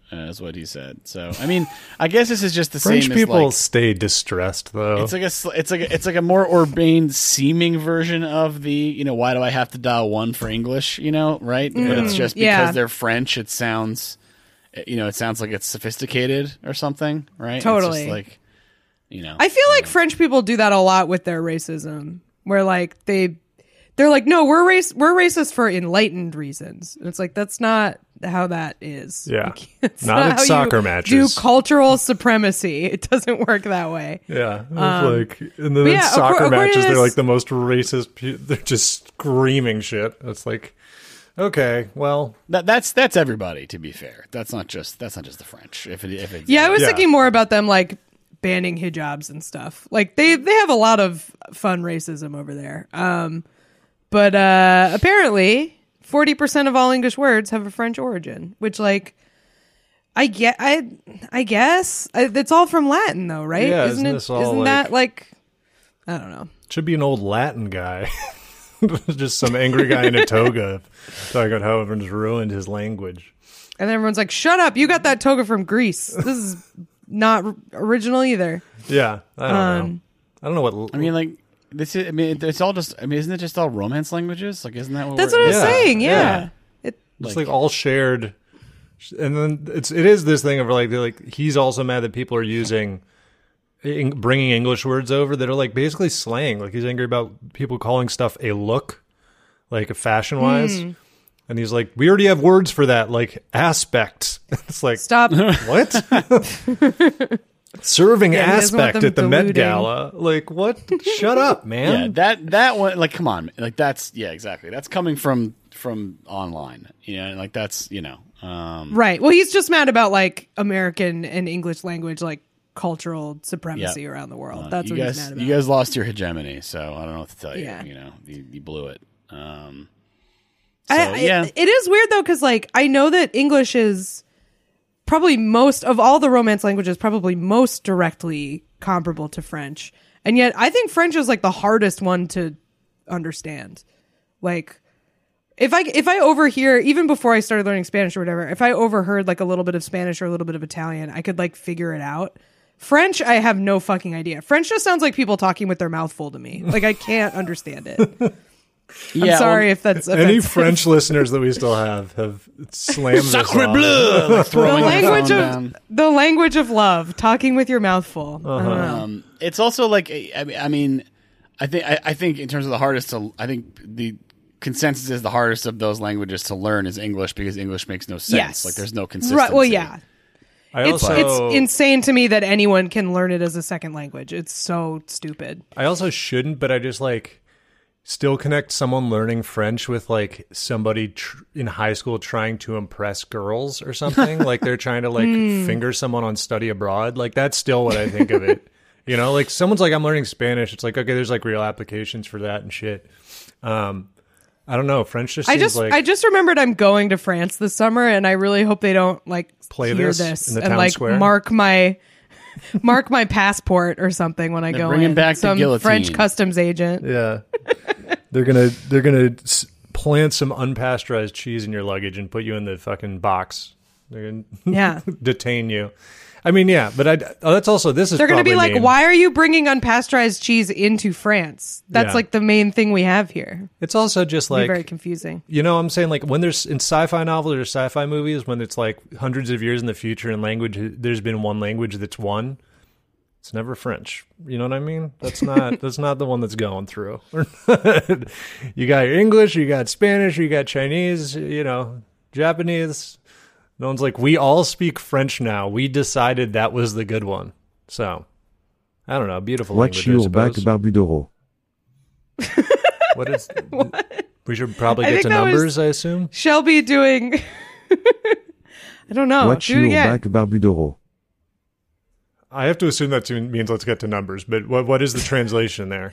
uh, is what he said. So, I mean, I guess this is just the French same people as, like, stay distressed, though. it's like a sl- it's like a, it's like a more urbane seeming version of the, you know, why do I have to dial one for English, you know, right? Mm, but it's just because yeah. they're French, it sounds, you know, it sounds like it's sophisticated or something, right? Totally. It's just like, you know, I feel like French people do that a lot with their racism, where like they they're like, no, we're race we're racist for enlightened reasons. And it's like that's not how that is. Yeah. Like, it's Not at how soccer you matches. Do cultural supremacy. It doesn't work that way. Yeah, it's Um, like and then in yeah, soccer according to matches, they're this- like the most racist. Pe- they're just screaming shit. It's like, okay, well, that, that's that's everybody. To be fair, that's not just that's not just the French. If it if it Yeah, I was Yeah. thinking more about them like banning hijabs and stuff. Like they they have a lot of fun racism over there. Um, but uh, apparently, forty percent of all English words have a French origin, which like I get I I guess I, it's all from Latin though, right? Yeah, isn't isn't it? this all, Isn't like- that like I don't know. should be an old Latin guy, just some angry guy in a toga talking about how everyone's ruined his language. And everyone's like, "Shut up! You got that toga from Greece. This is not r- original either." Yeah, I don't know. Um, I don't know what. I mean, like this is. I mean, it's all just. I mean, isn't it just all Romance languages? Like, isn't that what? That's we're, what I was Yeah, saying. Yeah. yeah. It, it's like- like all shared, and then it's it is this thing of like they're like he's also mad that people are using, in, bringing English words over that are like basically slang. Like he's angry about people calling stuff a look, like fashion wise. Hmm. And he's like, we already have words for that, like aspect. It's like, stop. what? Serving Yeah, he doesn't want aspect them at the Met diluting. Gala. Like, what? Shut up, Yeah, man. that that one. Like, come on. Like, that's yeah, exactly. That's coming from from online. You know, like that's you know. Um, Right. Well, he's just mad about like American and English language, like cultural supremacy Yeah. around the world. uh, That's you what guys. he's mad about. You guys lost your hegemony, so I don't know what to tell you. Yeah. You know, you, you blew it. Um, so I, I- yeah, it is weird though, because like I know that English is probably most of all the Romance languages, probably most directly comparable to French, and yet I think French is like the hardest one to understand. Like, if I if I overhear, even before I started learning Spanish or whatever, if I overheard like a little bit of Spanish or a little bit of Italian, I could like figure it out. French, I have no fucking idea. French just sounds like people talking with their mouth full to me. Like I can't understand it. yeah. I'm sorry well, if that's Any offensive. French listeners that we still have have slammed this Sacre off. bleu! Like the throwing their language phone of down. the language of love, talking with your mouth full. I don't know. Um, it's also like I mean, I mean, I think I, I think in terms of the hardest to, I think the consensus is the hardest of those languages to learn is English because English makes no sense. Yes. Like there's no consistency. Right. Well, yeah. I It's also, it's insane to me that anyone can learn it as a second language. It's so stupid. I also shouldn't, but I just like still connect someone learning French with like somebody tr- in high school trying to impress girls or something. Like they're trying to like Hmm. finger someone on study abroad. Like that's still what I think of it. You know, like someone's like, I'm learning Spanish. It's like, okay, there's like real applications for that and shit. Um, I don't know. French just I seems just like I just remembered I'm going to France this summer, and I really hope they don't like Play hear this this, in the and town like square? mark my mark my passport or something when I Then go bring in. him back to Some guillotine. French customs agent. yeah, they're gonna they're gonna s- plant some unpasteurized cheese in your luggage and put you in the fucking box. They're gonna Yeah. detain you. I mean, yeah, but I oh, that's also this is They're going to be probably like, mean. why are you bringing unpasteurized cheese into France? That's Yeah. like the main thing we have here. It's also just It'd be like very confusing. you know, I'm saying like when there's in sci-fi novels or sci-fi movies when it's like hundreds of years in the future and language there's been one language that's won. It's never French. You know what I mean? That's not that's not the one that's going through. You got your English, you got Spanish, you got Chinese, you know, Japanese. No one's like, we all speak French now. We decided that was the good one. So, I don't know. Beautiful Watch language, I your back, suppose. Barbudoro. What is? We should probably I get think to that was- numbers, I assume. Shelby doing. I don't know. Watch Do it your again. back, Barbudoro. I have to assume that to- means let's get to numbers, but what what is the translation there?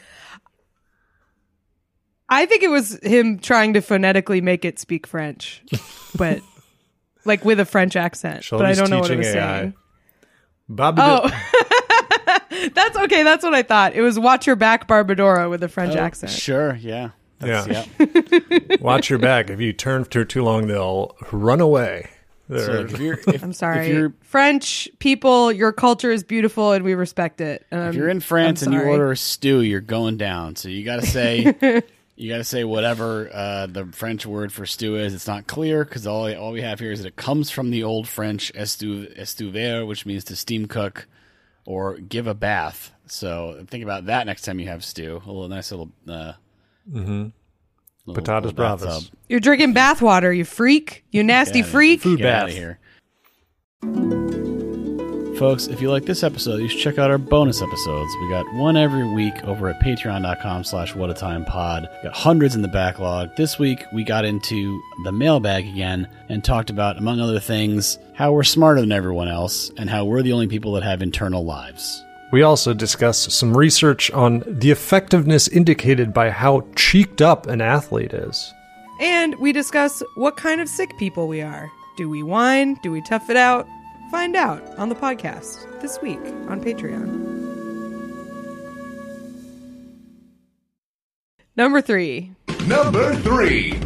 I think it was him trying to phonetically make it speak French, but like with a French accent. but I Shelby's don't know what it teaching was A I. saying. Bob, Oh, that's okay. That's what I thought. It was "Watch Your Back, Barbadora" with a French accent. Sure. Yeah. That's, Yeah. yeah. watch your back. If you turn for too long, they'll run away. So like, if you're, if, I'm sorry. If you're, French people, your culture is beautiful and we respect it. Um, if you're in France I'm and you sorry. order a stew, you're going down. So you got to say, you got to say whatever uh, the French word for stew is. It's not clear because all all we have here is that it comes from the old French estouver, estouver, which means to steam cook or give a bath. So think about that next time you have stew. A little nice little, uh, Mm-hmm. little Patatas little bravas. bathtub. You're drinking bath water, you freak. You nasty Yeah, freak. Food Get out bath. of here. Folks, if you like this episode, you should check out our bonus episodes. We got one every week over at patreon.com slash whatatimepod. We got hundreds in the backlog. This week, we got into the mailbag again and talked about, among other things, how we're smarter than everyone else and how we're the only people that have internal lives. We also discuss some research on the effectiveness indicated by how cheeked up an athlete is. And we discuss what kind of sick people we are. Do we whine? Do we tough it out? Find out on the podcast this week on Patreon. Number three. Number three.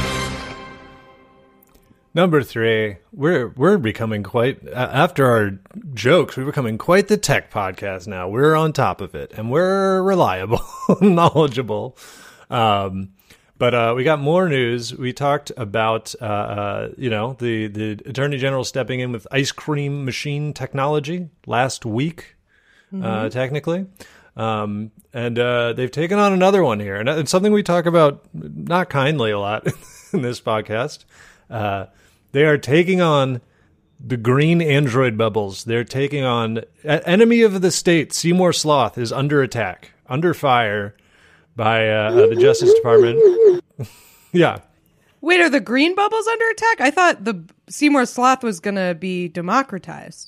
Number three, we're we're becoming quite, uh, after our jokes, we're becoming quite the tech podcast now. We're on top of it, and we're reliable, knowledgeable. Um, but uh, we got more news. We talked about, uh, uh, you know, the, the Attorney General stepping in with ice cream machine technology last week, mm-hmm. uh, technically. Um, and uh, they've taken on another one here. And it's something we talk about not kindly a lot in this podcast. Uh, they are taking on the green Android bubbles. They're taking on enemy of the state. Seymour Sloth is under attack, under fire by uh, uh, the Justice Department. Yeah. Wait, are the green bubbles under attack? I thought the Seymour Sloth was going to be democratized.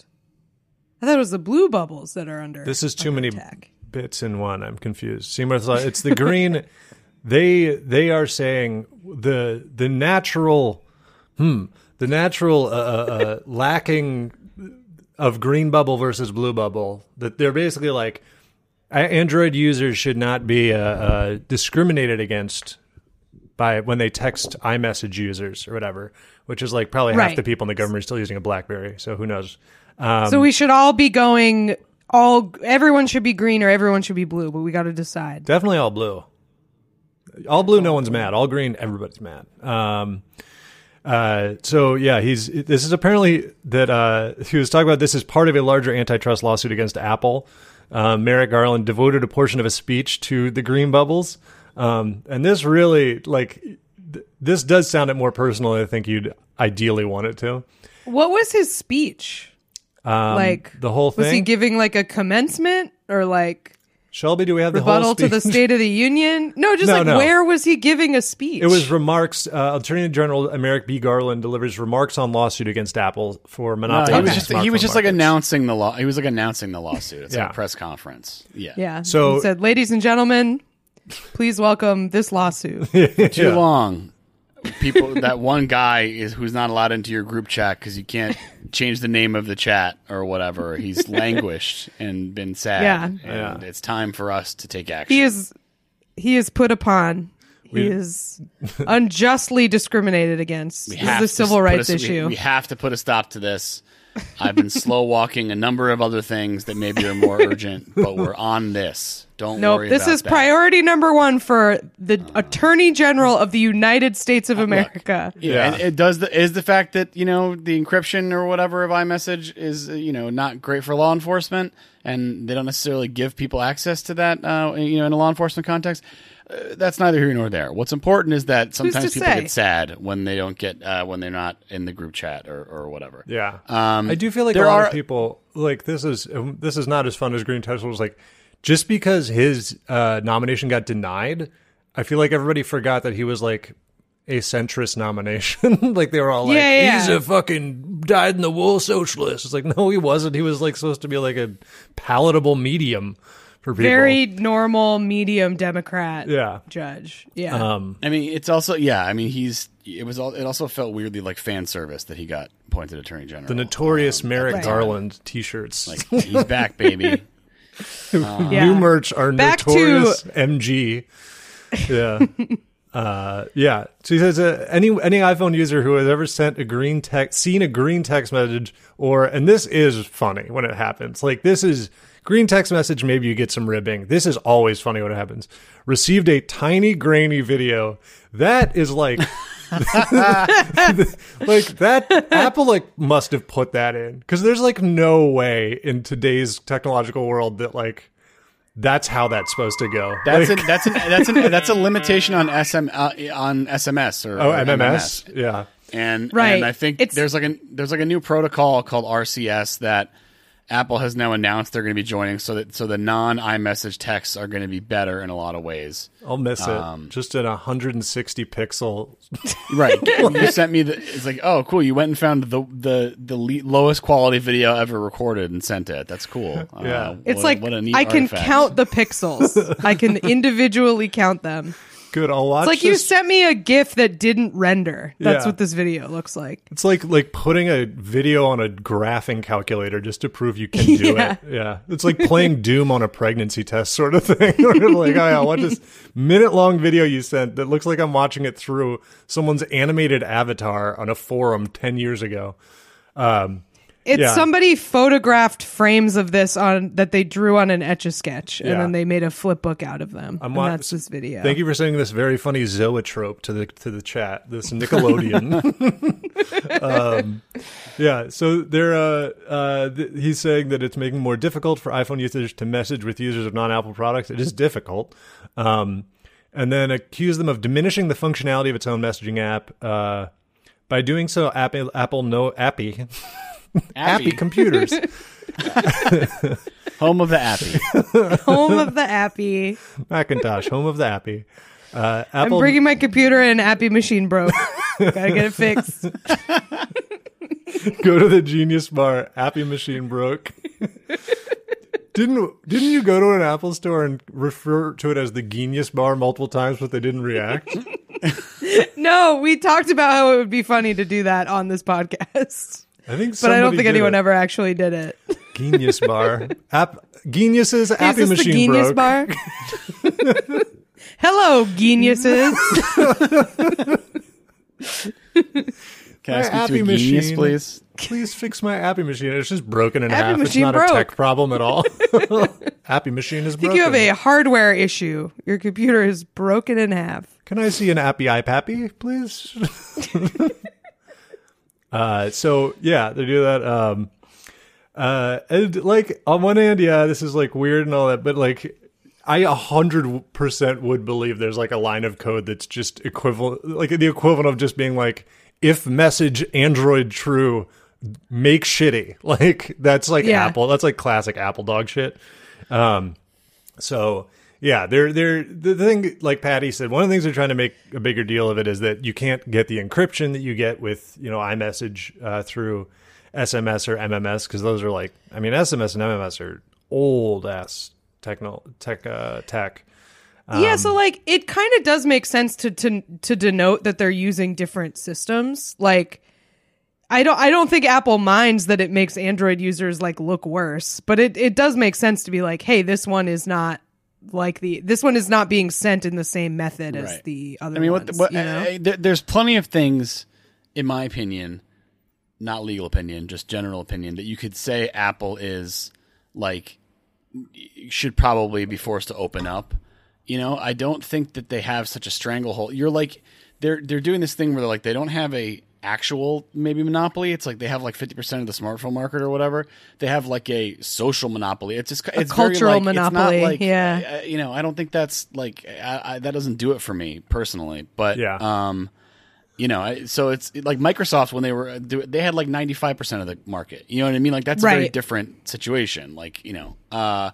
I thought it was the blue bubbles that are under This is too under many attack. bits in one. I'm confused. Seymour Sloth. It's the green. they they are saying the the natural hmm the natural uh, uh, lacking of green bubble versus blue bubble. That they're basically like Android users should not be uh, uh, discriminated against by when they text iMessage users or whatever, which is like probably half Right. the people in the government are still using a BlackBerry. So who knows? Um, So we should all be going, all everyone should be green or everyone should be blue, but we got to decide. Definitely all blue. All blue, no one's mad. All green, everybody's mad. Um, uh, so yeah, he's. This is apparently that uh, he was talking about. This is part of a larger antitrust lawsuit against Apple. Um, Merrick Garland devoted a portion of a speech to the green bubbles, um, and this really like th- this does sound it more personal than I think you'd ideally want it to. What was his speech? Um, Like the whole thing. Was he giving like a commencement or like Shelby, do we have the rebuttal whole to the speech? State of the Union? No, just No, like no. where was he giving a speech? It was remarks. Uh, Attorney General Merrick B. Garland delivers remarks on lawsuit against Apple for No, monopoly. he was just he was just like markets. announcing the law. He was like announcing the lawsuit. It's Yeah. like a press conference. Yeah. Yeah. So- he said, "Ladies and gentlemen, please welcome this lawsuit." Too long. People, that one guy is who's not allowed into your group chat because you can't change the name of the chat or whatever. He's languished and been sad. Yeah. And Yeah. it's time for us to take action. He is he is put upon. He We- is unjustly discriminated against. We This is have a to civil put rights a- we- issue. We have to put a stop to this. I've been slow walking a number of other things that maybe are more urgent, but we're on this. Don't Nope, worry this about is that. priority number one for the Attorney General of the United States of America. Yeah, Yeah. and it does the is the fact that you know the encryption or whatever of iMessage is uh, you know not great for law enforcement, and they don't necessarily give people access to that uh, you know in a law enforcement context. Uh, that's neither here nor there. What's important is that sometimes to people say? get sad when they don't get uh, when they're not in the group chat or, or whatever. Yeah, Um, I do feel like a there lot are- of people like this is um, this is not as fun as Green Tesla was like. Just because his uh, nomination got denied, I feel like everybody forgot that he was like a centrist nomination. Like they were all like, Yeah, yeah. "He's a fucking dyed in the wool socialist." It's like, no, he wasn't. He was like supposed to be like a palatable medium for people. Very normal, medium Democrat Yeah. judge. Yeah. Um, I mean, it's also yeah. I mean, he's it was all, it also felt weirdly like fan service that he got appointed Attorney General. the notorious Um, Merrick Right. Garland T-shirts. like he's back, baby. Yeah. New merch are Back to- notorious M G. Yeah. Uh, yeah. So he says uh, any any iPhone user who has ever sent a green text, seen a green text message, or and this is funny when it happens. Like this is green text message. Maybe you get some ribbing. This is always funny when it happens. Received a tiny grainy video. That is like. Like that Apple like must have put that in because there's like no way in today's technological world that like that's how that's supposed to go. That's like, a, that's a, that's a, that's a limitation on S M uh, on S M S or oh or M M S, yeah. And Right. and I think It's- there's like a there's like a new protocol called R C S that Apple has now announced they're going to be joining, so that so the non iMessage texts are going to be better in a lot of ways. I'll miss it. Um, Just at one hundred sixty pixel. Right. You sent me the. It's like, oh, cool. You went and found the the the le- lowest quality video ever recorded and sent it. That's cool. Yeah. Uh, It's what, like what a neat I can artifact. count the pixels. I can individually count them. Good. I'll watch. It's like you this. sent me a GIF that didn't render. That's Yeah. what this video looks like. It's like like putting a video on a graphing calculator just to prove you can do Yeah. it. Yeah, it's like playing Doom on a pregnancy test sort of thing. Where like, oh yeah, watch this minute long video you sent that looks like I'm watching it through someone's animated avatar on a forum ten years ago. Um, It's Yeah. somebody photographed frames of this on that they drew on an Etch-a-Sketch, and Yeah. then they made a flip book out of them. I'm and wa- that's this video. Thank you for sending this very funny zoetrope to the to the chat. This Nickelodeon. um, yeah, so they're uh, uh, th- he's saying that it's making it more difficult for iPhone users to message with users of non-Apple products. It is difficult, um, and then accuse them of diminishing the functionality of its own messaging app. Uh, by doing so, Apple Apple no Appy. Appy computers. Home of the Appy. Home of the Appy. Macintosh, home of the Appy. Uh, I'm Apple. bringing my computer and an Appy machine broke. Gotta get it fixed. Go to the Genius Bar. Appy machine broke. didn't didn't you go to an Apple store and refer to it as the Genius Bar multiple times, but they didn't react? No, we talked about how it would be funny to do that on this podcast. I think, But I don't somebody think did anyone it. ever actually did it. Genius Bar. App Geniuses. Is Appy this machine the Genius broke. Bar? Hello, geniuses. Can I My speak Appy to a genius, machine. please? Please fix my Appy machine. It's just broken in Appy half. It's machine not broke. a tech problem at all. Appy machine is I think broken. you have a hardware issue. Your computer is broken in half. Can I see an Appy iPappy, please? uh, so yeah, they do that. Um, uh, and like on one hand, yeah, this is like weird and all that, but like I a hundred percent would believe there's like a line of code that's just equivalent, like the equivalent of just being like, if message Android true, make shitty. Like that's like Yeah. Apple. That's like classic Apple dog shit. Um, so. Yeah, they're they're the thing, like Patty said, one of the things they're trying to make a bigger deal of it is that you can't get the encryption that you get with, you know, iMessage uh, through S M S or M M S, because those are like, I mean, S M S and M M S are old ass techno tech uh, tech. yeah, so like it kind of does make sense to to to denote that they're using different systems. Like I don't I don't think Apple minds that it makes Android users like look worse, but it it does make sense to be like, hey, this one is not like the this one is not being sent in the same method as Right. the other I mean, ones. what, what you know? I- I- there, there's plenty of things, in my opinion, not legal opinion, just general opinion, that you could say Apple is like should probably be forced to open up. You know, I don't think that they have such a stranglehold. You're like they're they're doing this thing where they're like they don't have a actual maybe monopoly. It's like they have like fifty percent of the smartphone market or whatever. They have like a social monopoly. It's just it's very, cultural like, monopoly, It's not like, yeah. uh, you know, I don't think that's like I, I, that doesn't do it for me personally. But Yeah. um, you know, I, so it's like Microsoft when they were do- they had like ninety-five percent of the market. You know what I mean? Like that's a very Right. different situation. Like you know, uh,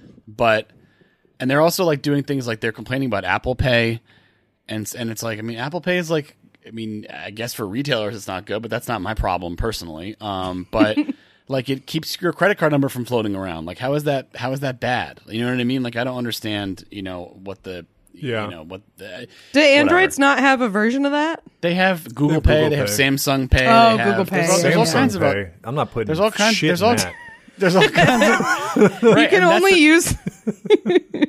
but and they're also like doing things like they're complaining about Apple Pay, and and it's like I mean Apple Pay is like. I mean, I guess for retailers it's not good, but that's not my problem personally. Um, but like it keeps your credit card number from floating around. Like how is that? How is that bad? You know what I mean? Like I don't understand. You know what the Yeah. you know what the, Do Androids whatever. not have a version of that? They have Google They have Pay. Google They have Pay. Samsung Pay. Oh, they have, Google Pay. There's all, there's all Samsung kinds of. Pay. I'm not putting There's all kinds. shit There's in all. that. There's all kinds of. You can only use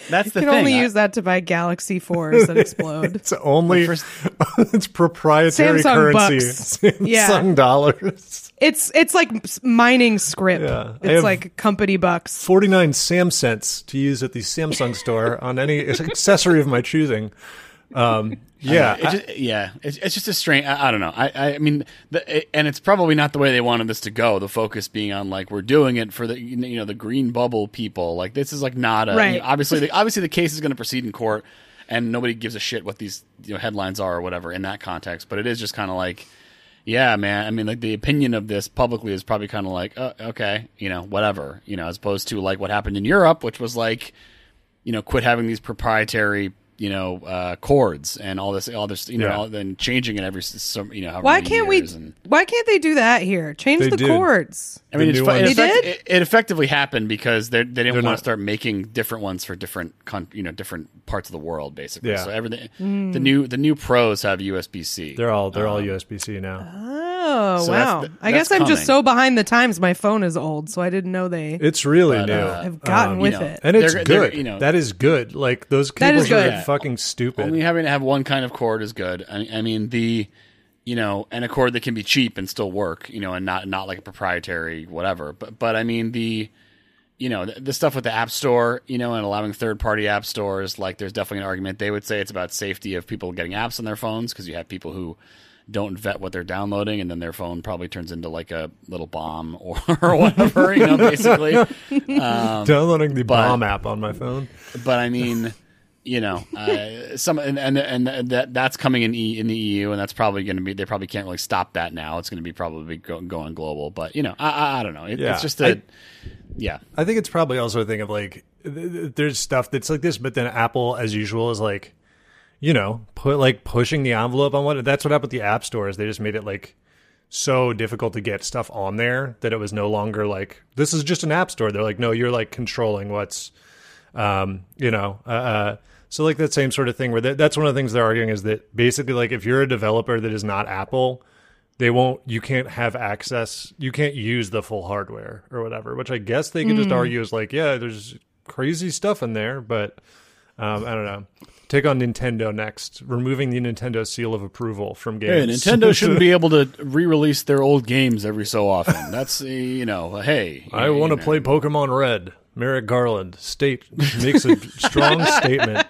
That's the You thing. can only I- use that to buy Galaxy fours that explode. It's only first- it's proprietary Samsung currency. bucks. Samsung Yeah. dollars. It's it's like mining script. Yeah. I It's have- like company bucks. forty-nine Sam cents to use at the Samsung store on any accessory of my choosing. Um, yeah, It just, yeah, it's, it's just a strange. I, I don't know. I, I mean, the, it, and it's probably not the way they wanted this to go. The focus being on like we're doing it for the you know the green bubble people. Like this is like not a Right. you know, obviously the, obviously the case is going to proceed in court, and nobody gives a shit what these you know headlines are or whatever in that context. But it is just kind of like, yeah, man. I mean, like the opinion of this publicly is probably kind of like, uh, okay, you know, whatever, you know, as opposed to like what happened in Europe, which was like, you know, quit having these proprietary. You know, uh, chords and all this, all this, you know, Yeah. all, then changing it every s- some, you know. however Why many can't we? years and- Why can't they do that here? Change They the did. chords. I mean, The it's, new fu- it, ones. They effect- did? it, it effectively happened because they they didn't They're want not- to start making different ones for different, con- you know, different parts of the world, basically. Yeah. So everything, Hmm. the new the new Pros have U S B C. they're all they're all U S B C now. Oh So wow! that's the- I guess that's I'm just coming. so behind the times. My phone is old, so I didn't know they It's really But, new. uh, have gotten um, with you know, it. And it's They're- they're- good. you know- that is good. Like those That is cables are good. fucking stupid. Only having to have one kind of cord is good. I, I mean, the you know, and a cord that can be cheap and still work, you know, and not not like a proprietary whatever. But but I mean the. You know, the, the stuff with the App Store, you know, and allowing third-party app stores, like there's definitely an argument. They would say it's about safety of people getting apps on their phones because you have people who don't vet what they're downloading, and then their phone probably turns into like a little bomb or, or whatever, you know, basically. Um, Downloading the but- bomb app on my phone. but I mean, you know, uh, some and and, and that that's coming in e, in the E U, and that's probably going to be. They probably can't really stop that now. It's going to be probably go, going global. But you know, I I, I don't know. It, Yeah. It's just a I- yeah. I think it's probably also a thing of like th- th- there's stuff that's like this, but then Apple, as usual, is like, you know, put like pushing the envelope on what. That's what happened with the App Stores. They just made it like so difficult to get stuff on there that it was no longer like this is just an App Store. They're like, no, you're like controlling what's, um, you know, uh, uh so like that same sort of thing where th- that's one of the things they're arguing is that basically like if you're a developer that is not Apple, they won't, you can't have access, you can't use the full hardware or whatever, which I guess they could just argue is like, yeah, there's crazy stuff in there, but um, I don't know. Take on Nintendo next, removing the Nintendo seal of approval from Hey, games. Nintendo shouldn't be able to re-release their old games every so often. That's uh, you know, hey, I you want to know. play Pokemon Red. Merrick Garland state makes a strong statement.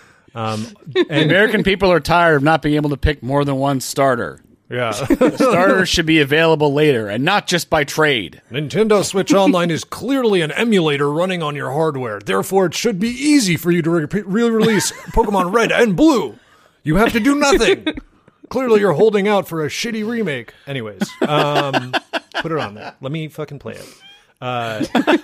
Um, and American people are tired of not being able to pick more than one starter. yeah, Starters should be available later, and not just by trade. Nintendo Switch Online is clearly an emulator running on your hardware. Therefore, it should be easy for you to re- re-release Pokemon Red and Blue. You have to do nothing. Clearly, you're holding out for a shitty remake. Anyways, um, put it on there. Let me fucking play it. Uh,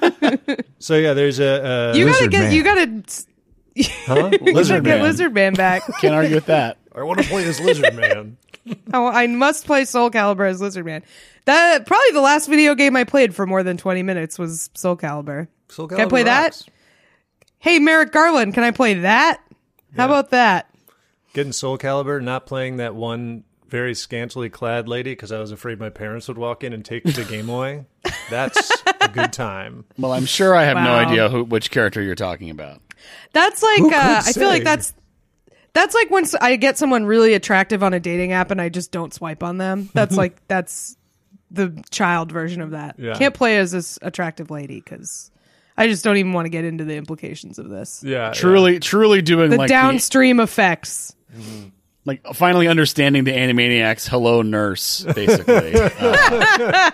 so yeah, there's a, a You gotta Lizard get. Man. You gotta. huh? You Lizard should get Man. Lizard Man back. Can't argue with that. I want to play as Lizard Man. Oh, I must play Soul Calibur as Lizard Man. That probably the last video game I played for more than twenty minutes was Soul Calibur. Soul Can I play Calibur that? rocks. Hey, Merrick Garland, can I play that? How about that? Getting Soul Calibur, not playing that one very scantily clad lady because I was afraid my parents would walk in and take the game away. That's a good time. Well, I'm sure I have no Wow. idea who, which character you're talking about. That's like Who uh, could I feel like say? that's that's like when s- I get someone really attractive on a dating app and I just don't swipe on them. That's like that's the child version of that. Yeah. Can't play as this attractive lady because I just don't even want to get into the implications of this. Yeah, Truly, truly doing The like downstream effects. the, like finally understanding the Animaniacs "Hello Nurse" basically. Uh,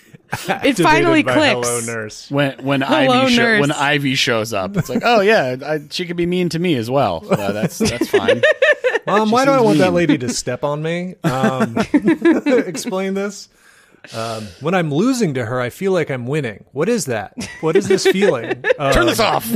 It finally Activated by clicks. Hello Nurse. when when Hello, Ivy sho- nurse. when Ivy shows up, it's like, oh yeah, I, she could be mean to me as well. Uh, that's that's fine. Mom, why do I seems want that mean. lady to step on me? Um, explain this. Um, when I'm losing to her, I feel like I'm winning. What is that? What is this feeling? Uh, Turn this off.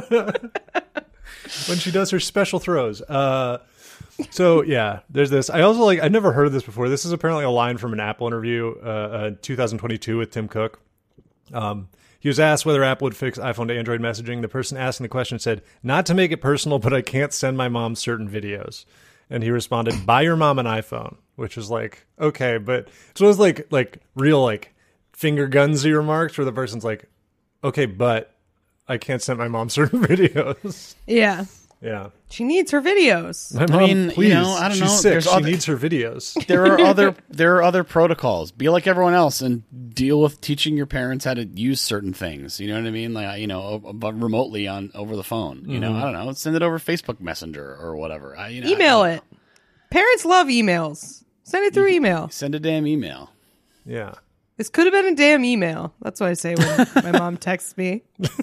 when she does her special throws. Uh, so yeah, there's this. I also like. I'd never heard of this before. This is apparently a line from an Apple interview, uh, uh, two thousand twenty-two with Tim Cook. Um, he was asked whether Apple would fix iPhone to Android messaging. The person asking the question said, "Not to make it personal, but I can't send my mom certain videos." And he responded, "Buy your mom an iPhone," which is like, okay, but it's one of those like like real like finger gunsy remarks where the person's like, okay, but I can't send my mom certain videos. Yeah. Yeah. She needs her videos. My mom, mean, you please. know, I don't She's know. sick. There's She other- needs her videos. There are other there are other protocols. Be like everyone else and deal with teaching your parents how to use certain things. You know what I mean? Like you know, but remotely on over the phone. You know, I don't know. Send it over Facebook Messenger or whatever. I, you know, Email I, it. Parents love emails. Send it through email. Send a damn email. Yeah. This could have been a damn email. That's what I say when my mom texts me.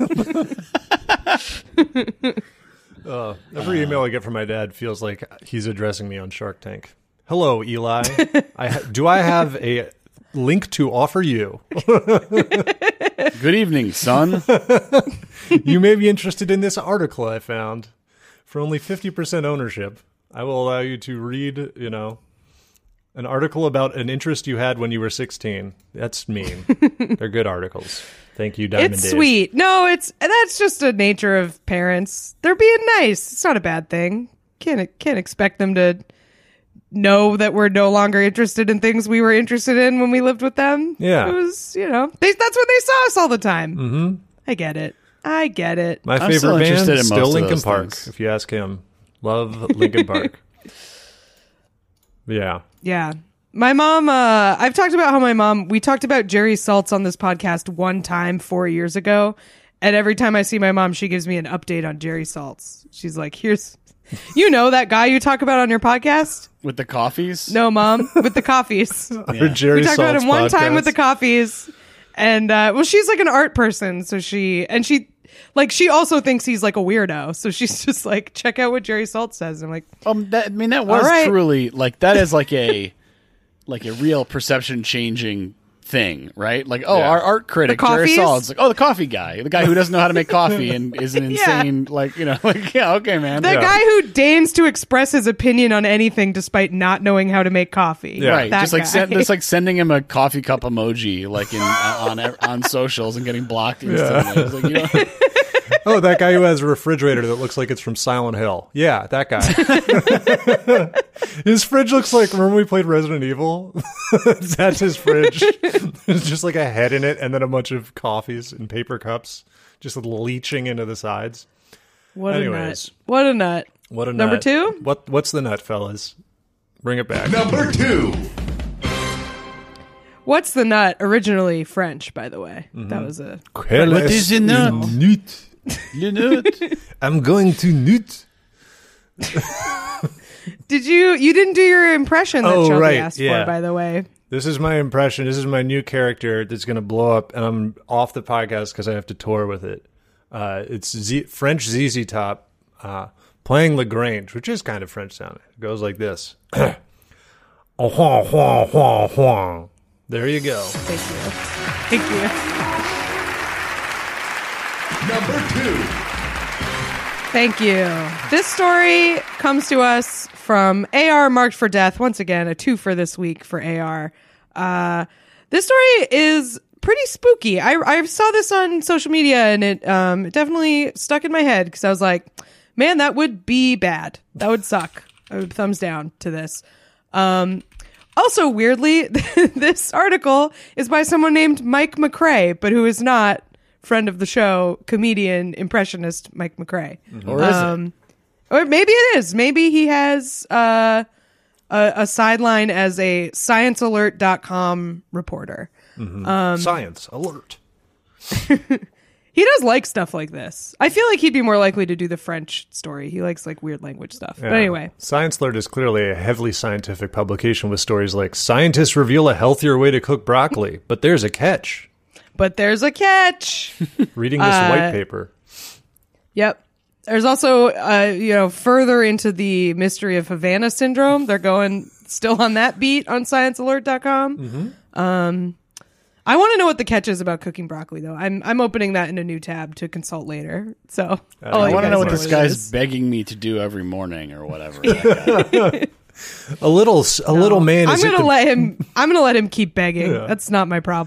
Uh, every email I get from my dad feels like he's addressing me on Shark Tank. Hello, Eli. I ha- do I have a link to offer you? Good evening, son. You may be interested in this article I found. For only fifty percent ownership, I will allow you to read, you know, an article about an interest you had when you were sixteen. That's mean. They're good articles. Thank you, Diamond It's Dave. sweet. No, it's that's just a nature of parents. They're being nice. It's not a bad thing. Can't can't expect them to know that we're no longer interested in things we were interested in when we lived with them. Yeah. It was, you know, they, that's what they saw us all the time. Mm-hmm. I get it. I get it. My I'm favorite still band interested in is most still of Linkin those Park. things. If you ask him, love Linkin Park. Yeah. Yeah. My mom, uh, I've talked about how my mom, we talked about Jerry Saltz on this podcast one time four years ago. And every time I see my mom, she gives me an update on Jerry Saltz. She's like, here's, you know, that guy you talk about on your podcast? With the coffees? No, mom, with the coffees. Our Jerry We talked about Saltz him one time podcast. with the coffees. And, uh, well, she's like an art person. So she, and she, like, she also thinks he's like a weirdo. So she's just like, check out what Jerry Saltz says. I'm like, Um, that, I mean, that was All right. truly like that is like a like a real perception changing thing, right? Like, oh, Yeah. our art critic The Jerry coffees? Saltz, like, oh, the coffee guy, the guy who doesn't know how to make coffee and is an Yeah. insane, like, you know, like, yeah, okay, man, that Yeah. guy who deigns to express his opinion on anything despite not knowing how to make coffee. Yeah. right? That Just like guy. send, just like sending him a coffee cup emoji, like in on on socials and getting blocked instantly. It's like, you know, Oh, that guy who has a refrigerator that looks like it's from Silent Hill. Yeah, that guy. His fridge looks like, remember we played Resident Evil? That's his fridge. There's just like a head in it and then a bunch of coffees and paper cups just leaching into the sides. What a Anyways. nut. What a nut. What a Number nut. two? What What's the nut, fellas? Bring it back. Number two. What's the nut? Originally French, by the way. That was a. What is a nut? Nut. you know, I'm going to nut. Did you? You didn't do your impression that Oh, Shelby right, asked yeah. for, by the way. This is my impression. This is my new character that's going to blow up, and I'm off the podcast because I have to tour with it. Uh, it's Z- French Z Z Top uh, playing Lagrange, which is kind of French sounding. It goes like this. Oh, hwah, hwah, hwah, hwah. There you go. Thank you. Thank you. Number two. Thank you. This story comes to us from A R Marked for Death. Once again, a two for this week for A R. Uh, this story is pretty spooky. I, I saw this on social media and it, um, it definitely stuck in my head because I was like, man, that would be bad. That would suck. I would thumbs down to this. Um, also, weirdly, this article is by someone named Mike McRae, but who is not friend of the show, comedian, impressionist Mike McRae. or is Um, or maybe it is. Maybe he has uh, a, a sideline as a science alert dot com reporter. Um, Science alert. He does like stuff like this. I feel like he'd be more likely to do the French story. He likes like weird language stuff. But Yeah. anyway, Science Alert is clearly a heavily scientific publication with stories like scientists reveal a healthier way to cook broccoli, but there's a catch. but there's a catch. Reading this Uh, white paper. Yep. There's also, uh, you know, further into the mystery of Havana syndrome. They're going still on that beat on science alert dot com. Mm-hmm. Um, I want to know what the catch is about cooking broccoli, though. I'm I'm opening that in a new tab to consult later. So I'll let I you want to guys know what this it guy's is. begging me to do every morning or whatever. That guy. A little, a little man I'm is. gonna let him. I'm gonna let him keep begging. Yeah. That's not my problem.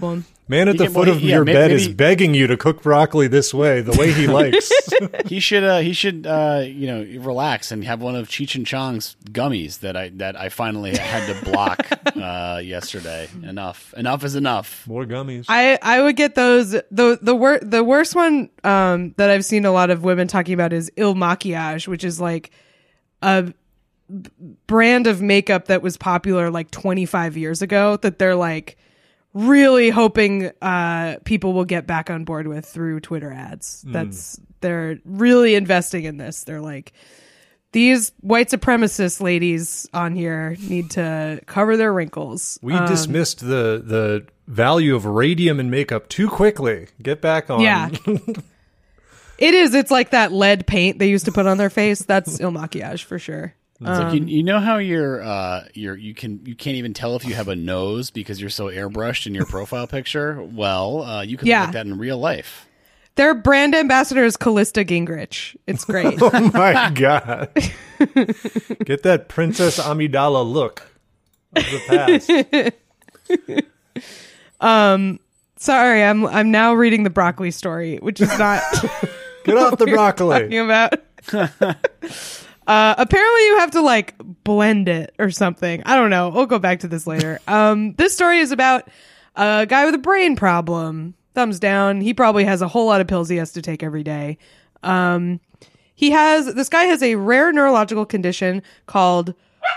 Man at He the can- foot well, of yeah, your may- bed maybe- is begging you to cook broccoli this way, the way he likes. He should uh, he should uh, you know relax and have one of Cheech and Chong's gummies that I that I finally had to block uh, yesterday. Enough, enough is enough. More gummies. I, I would get those. The the wor- the worst one um, that I've seen a lot of women talking about is Il Maquillage, which is like a b- brand of makeup that was popular like twenty-five years ago that they're like really hoping uh, people will get back on board with through Twitter ads. That's they're really investing in this. They're like, these white supremacist ladies on here need to cover their wrinkles. We Um, dismissed the the value of radium in makeup too quickly. Get back on. Yeah. It is. It's like that lead paint they used to put on their face. That's Il Maquillage for sure. It's like you, you know how you're uh you're you can you can't even tell if you have a nose because you're so airbrushed in your profile picture. Well, uh, you can Yeah. look like that in real life. Their brand ambassador is Callista Gingrich. It's great. Oh my god! Get that Princess Amidala look of the past. Sorry, I'm I'm now reading the broccoli story, which is not Get off the what we're broccoli. talking about. Uh, apparently you have to like blend it or something. I don't know. We'll go back to this later. Um, this story is about a guy with a brain problem. Thumbs down. He probably has a whole lot of pills he has to take every day. Um, he has, this guy has a rare neurological condition called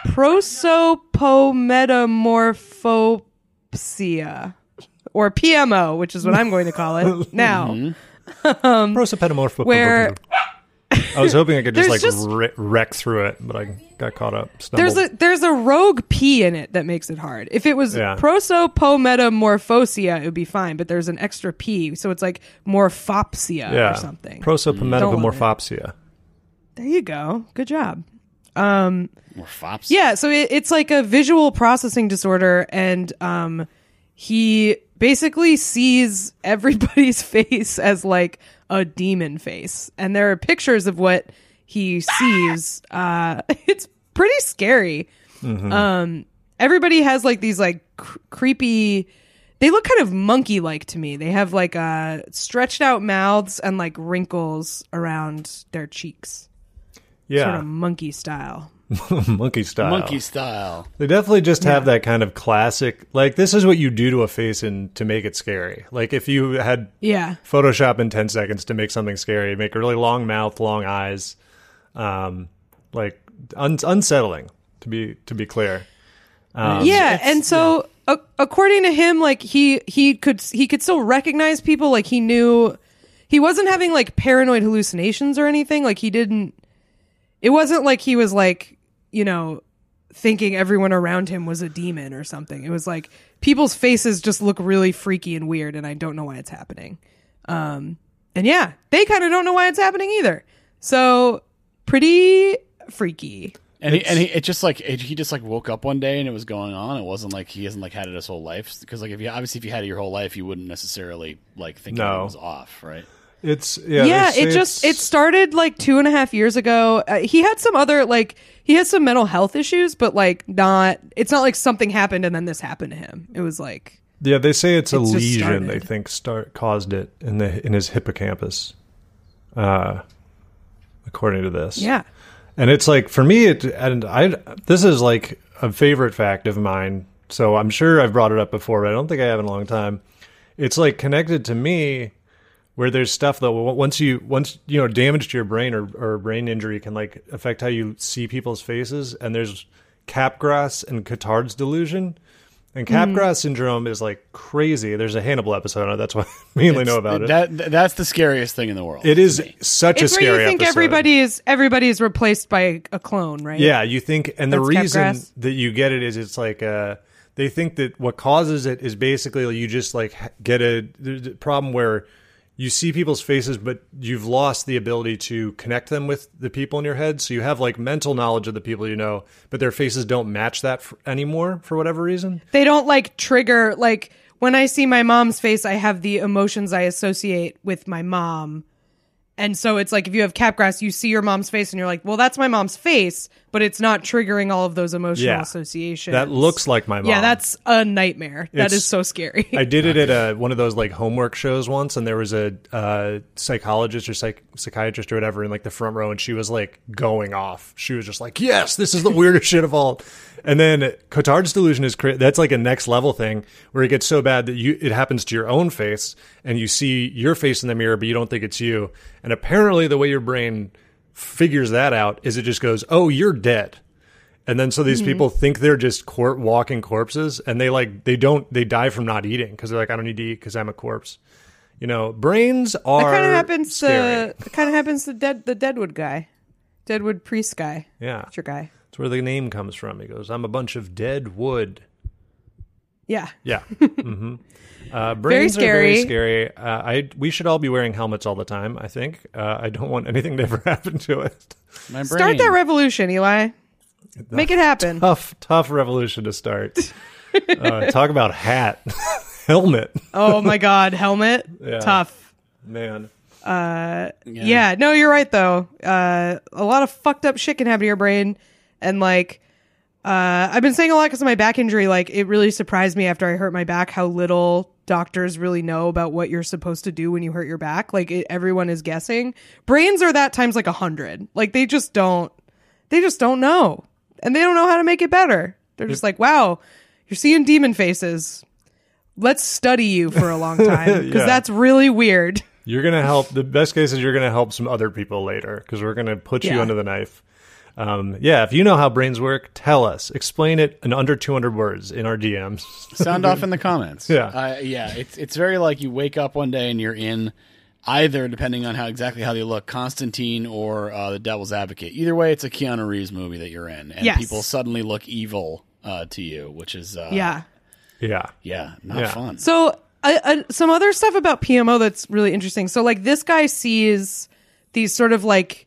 prosopometamorphopsia, or P M O, which is what I'm going to call it now. Prosopetamorpho. Where- I was hoping I could just like There's just- wre- wreck through it, but I got caught up. There's Stumbled. a there's a rogue P in it that makes it hard. If it was Yeah. prosopometamorphosia, it would be fine, but there's an extra P, so it's like morphopsia yeah. or something. Prosopometamorphopsia. There you go. Good job. Um, Or fops. yeah, so it, it's like a visual processing disorder, and um, he basically sees everybody's face as like a demon face, and there are pictures of what he sees. Uh, it's pretty scary. Um, everybody has like these like cr- creepy. They look kind of monkey-like to me. They have like uh, stretched out mouths and like wrinkles around their cheeks, Yeah. sort of monkey style. Monkey style. Monkey style. They definitely just have that kind of classic, like, this is what you do to a face and to make it scary. Like, if you had Yeah. Photoshop in ten seconds to make something scary, make a really long mouth, long eyes, um, like, un- unsettling, to be to be clear. Um, yeah, it's- and so a- according to him, like he he could he could still recognize people. Like he knew he wasn't having like paranoid hallucinations or anything. Like he didn't. It wasn't like he was like, you know, thinking everyone around him was a demon or something. It was like people's faces just look really freaky and weird, and I don't know why it's happening. Um, and yeah, they kind of don't know why it's happening either. So pretty freaky. And he, and he, it just like it, he just like woke up one day and it was going on. It wasn't like he hasn't like had it his whole life, because like if you obviously if you had it your whole life, you wouldn't necessarily like think No. it was off, right? It's, yeah. Yeah, they say it just it's- it started like two and a half years ago. Uh, he had some other like he has some mental health issues, but like not. It's not like something happened and then this happened to him. It was like Yeah, they say it's a It's just lesion. started. They think start caused it in the in his hippocampus, uh, according to this. yeah, And it's like, for me, it and I this is like a favorite fact of mine. So I'm sure I've brought it up before, but I don't think I have in a long time. It's like connected to me, where there's stuff that once you once you know damage to your brain or or brain injury can like affect how you see people's faces. And there's Capgras and Cotard's delusion. And Capgras syndrome is like crazy. There's a Hannibal episode on it. That's why I mainly know about it. That that's the scariest thing in the world. It to is me. such it's a where scary you think episode. everybody is everybody is replaced by a clone, right? Yeah, you think, and the That's reason Capgras. that you get it is it's like uh, they think that what causes it is basically you just like ha- get a, there's a problem where you see people's faces, but you've lost the ability to connect them with the people in your head. So you have like mental knowledge of the people you know, but their faces don't match that f- anymore for whatever reason. They don't like trigger like when I see my mom's face, I have the emotions I associate with my mom. And so it's like if you have Capgras, you see your mom's face and you're like, well, that's my mom's face, but it's not triggering all of those emotional Yeah. associations. That looks like my mom. Yeah, that's a nightmare. That It's- is so scary. I did it at a, one of those like homework shows once, and there was a uh, psychologist or psych- psychiatrist or whatever in like the front row, and she was like going off. She was just like, "Yes, this is the weirdest shit of all." And then Cotard's delusion is cra- that's like a next level thing where it gets so bad that you it happens to your own face, and you see your face in the mirror, but you don't think it's you. And apparently, the way your brain figures that out is it just goes, "Oh, you're dead." And then so these mm-hmm. people think they're just cor- walking corpses, and they like they don't they die from not eating because they're like, I don't need to eat because I'm a corpse. You know, brains are That kind of happens scary. to kind of happens to dead the Deadwood guy, Deadwood priest guy. Yeah, That's your guy. That's where the name comes from. He goes, I'm a bunch of dead wood. Yeah. Yeah. mm-hmm. uh, brains very are very scary. scary. Uh, I we should all be wearing helmets all the time. I think. Uh, I don't want anything to ever happen to it. My brain. Start that revolution, Eli. Make it happen. Tough, tough revolution to start. uh, talk about hat, helmet. Oh my God, helmet. Yeah. Tough. Man. Uh, Yeah. yeah. No, you're right though. Uh, a lot of fucked up shit can happen to your brain, and like, uh, I've been saying a lot because of my back injury. Like, it really surprised me after I hurt my back how little doctors really know about what you're supposed to do when you hurt your back. Like, it, everyone is guessing. Brains are that times like a hundred. Like, they just don't. They just don't know, and they don't know how to make it better. They're just like, wow, you're seeing demon faces. Let's study you for a long time because Yeah. that's really weird. You're going to help. The best case is you're going to help some other people later because we're going to put you Yeah. under the knife. Um, yeah, if you know how brains work, tell us. Explain it in under two hundred words in our D Ms. Sound off in the comments. Yeah. uh, yeah. It's it's very like you wake up one day and you're in either, depending on how exactly how they look, Constantine or uh, the Devil's Advocate. Either way, it's a Keanu Reeves movie that you're in, and Yes. people suddenly look evil uh, to you, which is uh, Yeah. Yeah. yeah, not Yeah. fun. So, uh, uh, some other stuff about P M O that's really interesting. So, like, this guy sees these sort of like,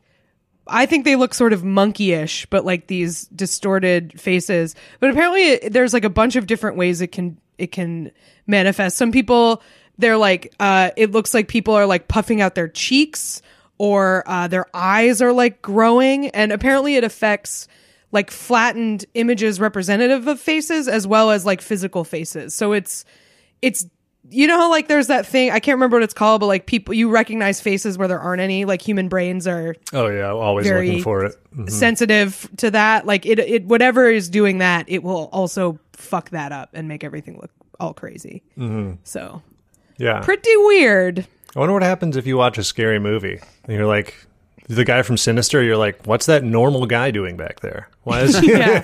I think they look sort of monkeyish, but like these distorted faces. But apparently, it, there's like a bunch of different ways it can it can manifest. Some people, they're like, uh, it looks like people are like puffing out their cheeks, or uh, their eyes are like growing, and apparently, it affects like flattened images representative of faces as well as like physical faces. So it's it's you know how like there's that thing, I can't remember what it's called, but like people, you recognize faces where there aren't any. Like human brains are Oh, yeah. Always Very looking for it. Mhm. sensitive to that. Like it it whatever is doing that, it will also fuck that up and make everything look all crazy. Mm-hmm. So Yeah. pretty weird. I wonder what happens if you watch a scary movie and you're like, the guy from Sinister, you're like, what's that normal guy doing back there? Why is Yeah.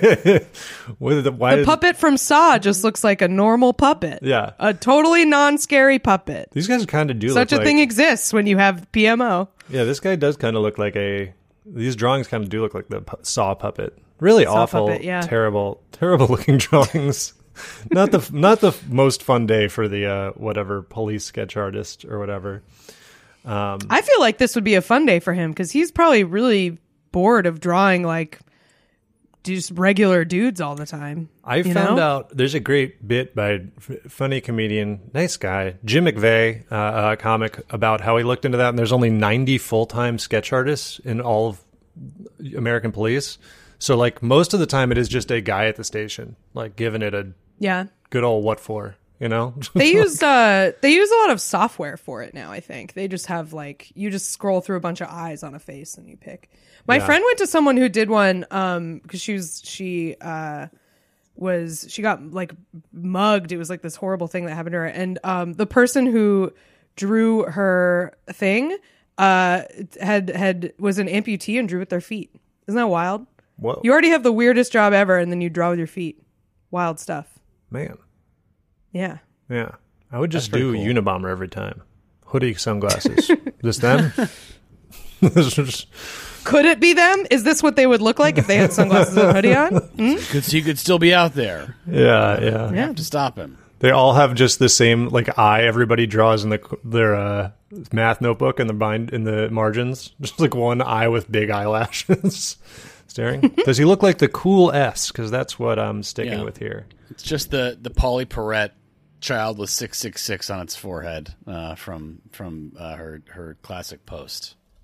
what, the, why The did- puppet from Saw just looks like a normal puppet. Yeah. A totally non-scary puppet. These guys kind of do Such look a like, thing exists when you have P M O. Yeah, this guy does kind of look like a. These drawings kind of do look like the pu- Saw puppet. Really Saw awful, puppet, yeah. terrible, terrible looking drawings. not the not the most fun day for the uh, whatever police sketch artist or whatever. I feel like this would be a fun day for him because he's probably really bored of drawing like just regular dudes all the time. I you found know? out there's a great bit by f- funny comedian, nice guy, Jim McVeigh, uh, a comic, about how he looked into that, and there's only ninety full-time sketch artists in all of American police. So, like, most of the time it is just a guy at the station, like, giving it a Yeah. good old what for, you know? They use uh they use a lot of software for it now, I think. They just have like you just scroll through a bunch of eyes on a face and you pick. My Yeah. friend went to someone who did one um because she was she uh was she got like mugged. It was like this horrible thing that happened to her, and um the person who drew her thing uh had had was an amputee and drew with their feet. Isn't that wild? Whoa, You already have the weirdest job ever and then you draw with your feet. Wild stuff. man. Yeah. Yeah. I would just pretty do cool. Unabomber every time. Hoodie, sunglasses. This them? This is- Could it be them? Is this what they would look like if they had sunglasses and a hoodie on? Hmm? Could he could still be out there. yeah, yeah. You have to stop him. They all have just the same like eye everybody draws in the their uh, math notebook in the bind in the margins. Just like one eye with big eyelashes staring. Does he look like the cool S? Because that's what I'm sticking Yeah. with here. It's just the the Polly Perrette child with six six six on its forehead uh, from from uh, her her classic post. If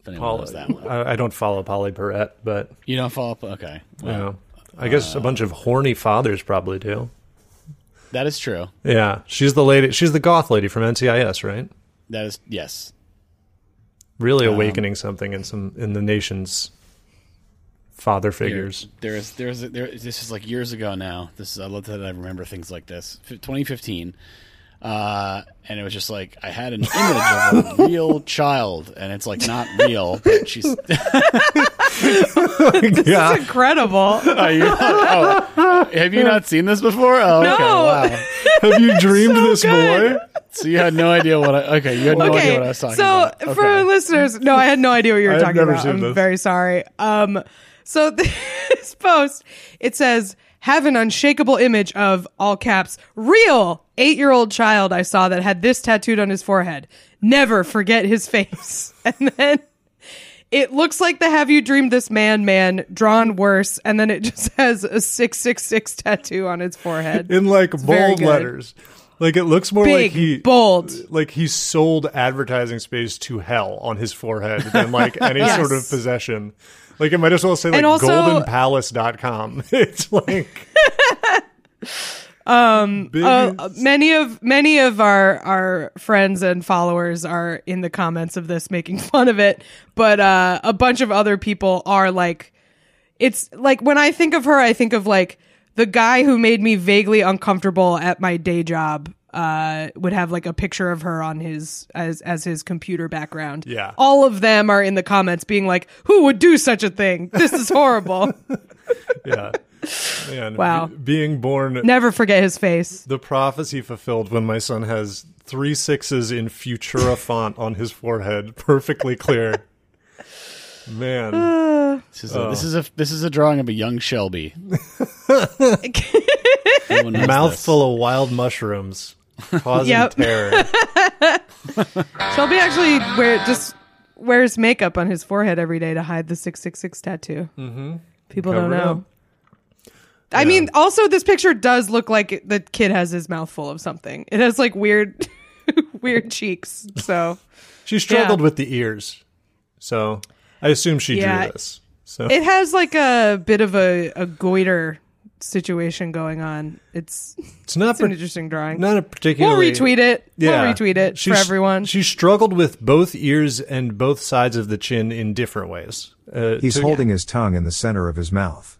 anyone Paul, knows that one. I, I don't follow Polly Perrette, but You don't follow up? Okay. Well, you know, I guess a bunch of horny fathers probably do. that is true. Yeah, she's the lady. She's the goth lady from N C I S, right? That is, yes. Really awakening something in some in the nation's father figures. There is, there is, there, this is like years ago now. This is, I love that I remember things like this. twenty fifteen. Uh, and it was just like, I had an image of a real child, and it's like not real, but she's. This Yeah. is incredible. Oh, you're not, oh, have you not seen this before? Oh, okay, No. wow. Have you dreamed So this good. boy? So you had no idea what I, okay, you had no idea what I was talking so about. for Okay. listeners, no, I had no idea what you were I've talking never about. seen I'm this. very sorry. Um, so this post, it says, have an unshakable image of, all caps, real eight-year-old child I saw that had this tattooed on his forehead. Never forget his face. And then it looks like the Have You Dreamed This Man man drawn worse, and then it just has a six six six tattoo on his forehead. In like very bold good. letters. Like it looks more Big, like he bold. like he sold advertising space to hell on his forehead than like any Yes. sort of possession. Like it might as well say like And also- golden palace dot com. It's like Um, big- uh, many of many of our our friends and followers are in the comments of this making fun of it, but uh, a bunch of other people are like, it's like when I think of her, I think of like the guy who made me vaguely uncomfortable at my day job. Uh, would have like a picture of her on his as as his computer background. Yeah. all of them are in the comments being like, "Who would do such a thing? This is horrible." yeah. Man, Wow. be- being born Never forget his face. the prophecy fulfilled when my son has three sixes in Futura font on his forehead, perfectly clear. Man. This is, a, this is a this is a drawing of a young Shelby. Everyone knows Mouthful of wild mushrooms. Causing Yep. terror. Shelby actually wear just wears makeup on his forehead every day to hide the six six six tattoo. Mm-hmm. People Cover don't it know. up. I mean, also this picture does look like the kid has his mouth full of something. It has like weird, weird cheeks. So She struggled Yeah. with the ears, so I assume she Yeah. drew this. So it has like a bit of a, a goiter situation going on. It's it's not it's an per- interesting drawing. not a We'll particularly. retweet it. Yeah, We'll retweet it She for s- everyone. She struggled with both ears and both sides of the chin in different ways. Uh, He's to- holding his tongue in the center of his mouth.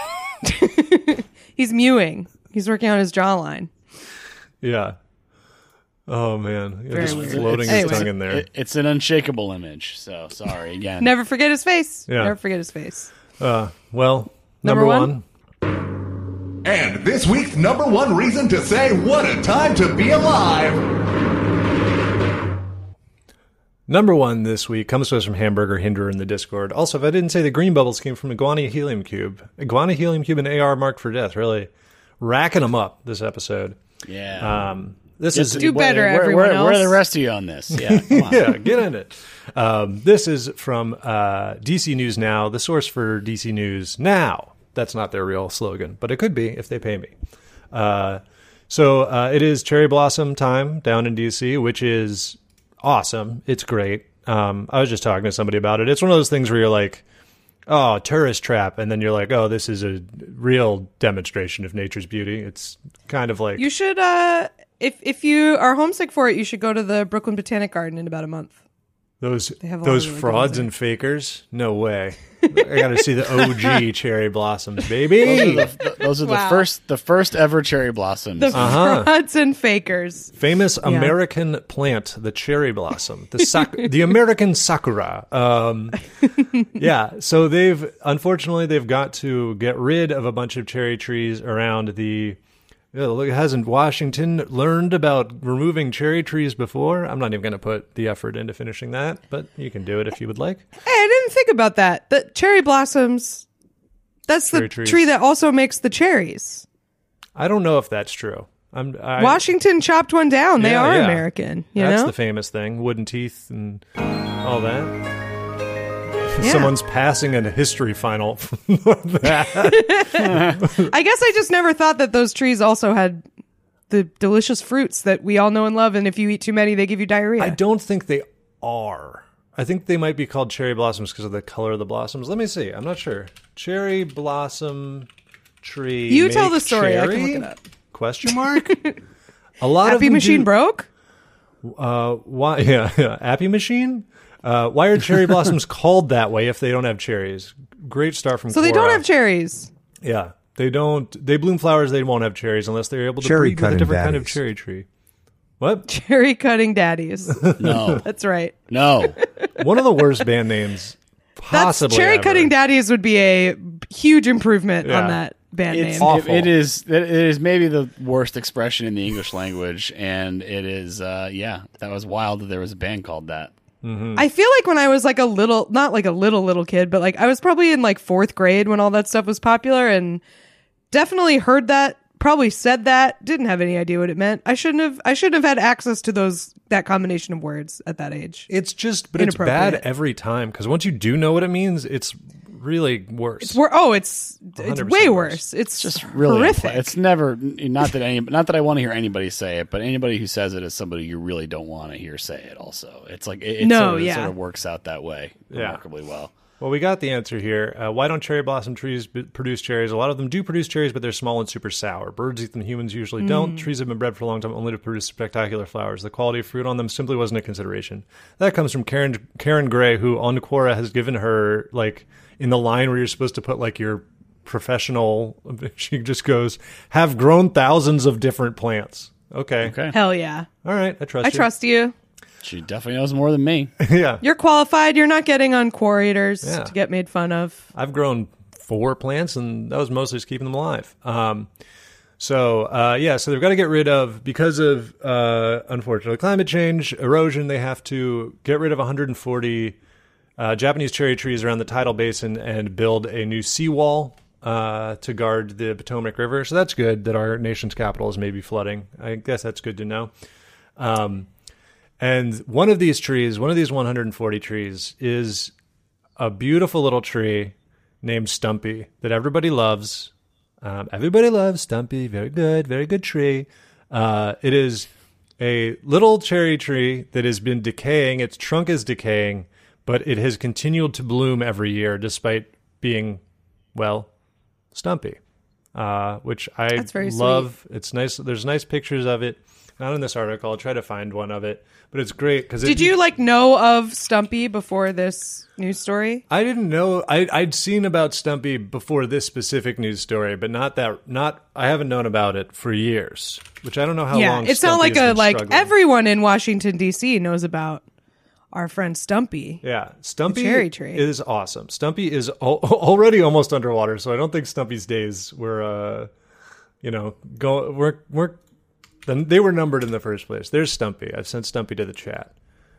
He's mewing. He's working on his jawline. Yeah. Oh man, You're Very just weird. floating Anyway. his tongue in there. It, it's an unshakable image. So sorry again. Never forget his face. Yeah. Never forget his face. Uh, well, Number number, one? one. And this week's number one reason to say what a time to be alive. Number one this week comes to us from Hamburger Hinder in the Discord. Also, if I didn't say, the green bubbles came from Iguana Helium Cube. Iguana Helium Cube and A R Marked for Death, really racking them up this episode. Yeah. Um, this Yes, is Do better, where, everyone where, Where are the else. rest of you on this? Yeah. Come on. yeah, get in it. Um, this is from uh, D C News Now, the source for D C News Now. That's not their real slogan, but it could be if they pay me. Uh, so uh, it is cherry blossom time down in D C, which is awesome. It's great. Um, I was just talking to somebody about it. It's one of those things where you're like, oh, tourist trap. And then you're like, oh, this is a real demonstration of nature's beauty. It's kind of like... You should, uh, if if you are homesick for it, you should go to the Brooklyn Botanic Garden in about a month. Those have a lot those of really good frauds ones and fakers? No way. I got to see the O G cherry blossoms, baby. Those are the, those are the Wow. first the first ever cherry blossoms. The Uh-huh. frauds and fakers. Famous American plant, the cherry blossom, the sak- the American sakura. Um, yeah, so they've unfortunately they've got to get rid of a bunch of cherry trees around the. Yeah, look, hasn't Washington learned about removing cherry trees before? I'm not even going to put the effort into finishing that, but you can do it if you would like. Hey, I didn't think about that. The cherry blossoms, that's Cherry the trees. tree that also makes the cherries. I don't know if that's true. I'm I, Washington chopped one down. They Yeah, are yeah. American, you That's know? the famous thing. Wooden teeth and all that. Yeah. Someone's passing a history final from that. I guess I just never thought that those trees also had the delicious fruits that we all know and love, and if you eat too many, they give you diarrhea. I don't think they are. I think they might be called cherry blossoms because of the color of the blossoms. Let me see. I'm not sure. Cherry blossom tree. You tell make the story. Cherry? I can look it up. Question mark? A lot of Happy them Machine do, broke? Uh, why? Yeah, yeah. Happy Machine. Uh, why are cherry blossoms called that way if they don't have cherries? Great start from. So they Quora. don't have cherries. Yeah, they don't. They bloom flowers. They won't have cherries unless they're able to Cherry breed with a cutting different kind of daddies. cherry tree. What? Cherry cutting daddies. No, That's right. no. One of the worst band names That's possibly. cherry ever. cutting daddies would be a huge improvement Yeah. on that band It's, name. awful. it, it is. It is maybe the worst expression in the English language, and it is. Uh, yeah, that was wild that there was a band called that. I feel like when I was like a little, not like a little little kid, but like I was probably in like fourth grade when all that stuff was popular, and definitely heard that. Probably said that. Didn't have any idea what it meant. I shouldn't have. I shouldn't have had access to those that combination of words at that age. It's just, but it's bad Inappropriate. every time because once you do know what it means, it's really worse. It's wor- oh, it's it's one hundred percent way worse. worse. It's Just really. horrific. unpla- It's never. Not that any. Not that I want to hear anybody say it, but anybody who says it is somebody you really don't want to hear say it. Also, it's like it, it No, sort of, it yeah. sort of works out that way Yeah. remarkably well. Well, we got the answer here. Uh, why don't cherry blossom trees b- produce cherries? A lot of them do produce cherries, but they're small and super sour. Birds eat them, humans usually don't. Trees have been bred for a long time only to produce spectacular flowers. The quality of fruit on them simply wasn't a consideration. That comes from Karen Karen Gray, who on Quora has given her, like, in the line where you're supposed to put, like, your professional, she just goes, have grown thousands of different plants. Okay. Okay, Oh, Hell yeah. All right. I trust I you. trust you. she definitely knows more than me. Yeah. You're qualified. You're not getting on Quarriators Yeah. to get made fun of. I've grown four plants, and that was mostly just keeping them alive. Um, so, uh, yeah, so they've got to get rid of, because of, uh, unfortunately, climate change, erosion, they have to get rid of one hundred forty uh, Japanese cherry trees around the tidal basin and build a new seawall uh, to guard the Potomac River. So that's good that our nation's capital is maybe flooding. I guess that's good to know. Um, and one of these trees, one of these one hundred forty trees, is a beautiful little tree named Stumpy that everybody loves. Um, everybody loves Stumpy. Very good, very good tree. Uh, it is a little cherry tree that has been decaying. Its trunk is decaying, but it has continued to bloom every year despite being, well, stumpy, uh, which I That's very love. It's nice. There's nice pictures of it. Not in this article. I'll try to find one of it, but it's great because Did you like know of Stumpy before this news story? I didn't know. I, I'd seen about Stumpy before this specific news story, but not that. Not I haven't known about it for years, which I don't know how yeah, long. it's Stumpy not like has a been like struggling. everyone in Washington D C knows about our friend Stumpy. Yeah, Stumpy The cherry tree. is awesome. Stumpy is al- already almost underwater, so I don't think Stumpy's days were, uh, you know, go we're we're then they were numbered in the first place. There's Stumpy. I've sent Stumpy to the chat.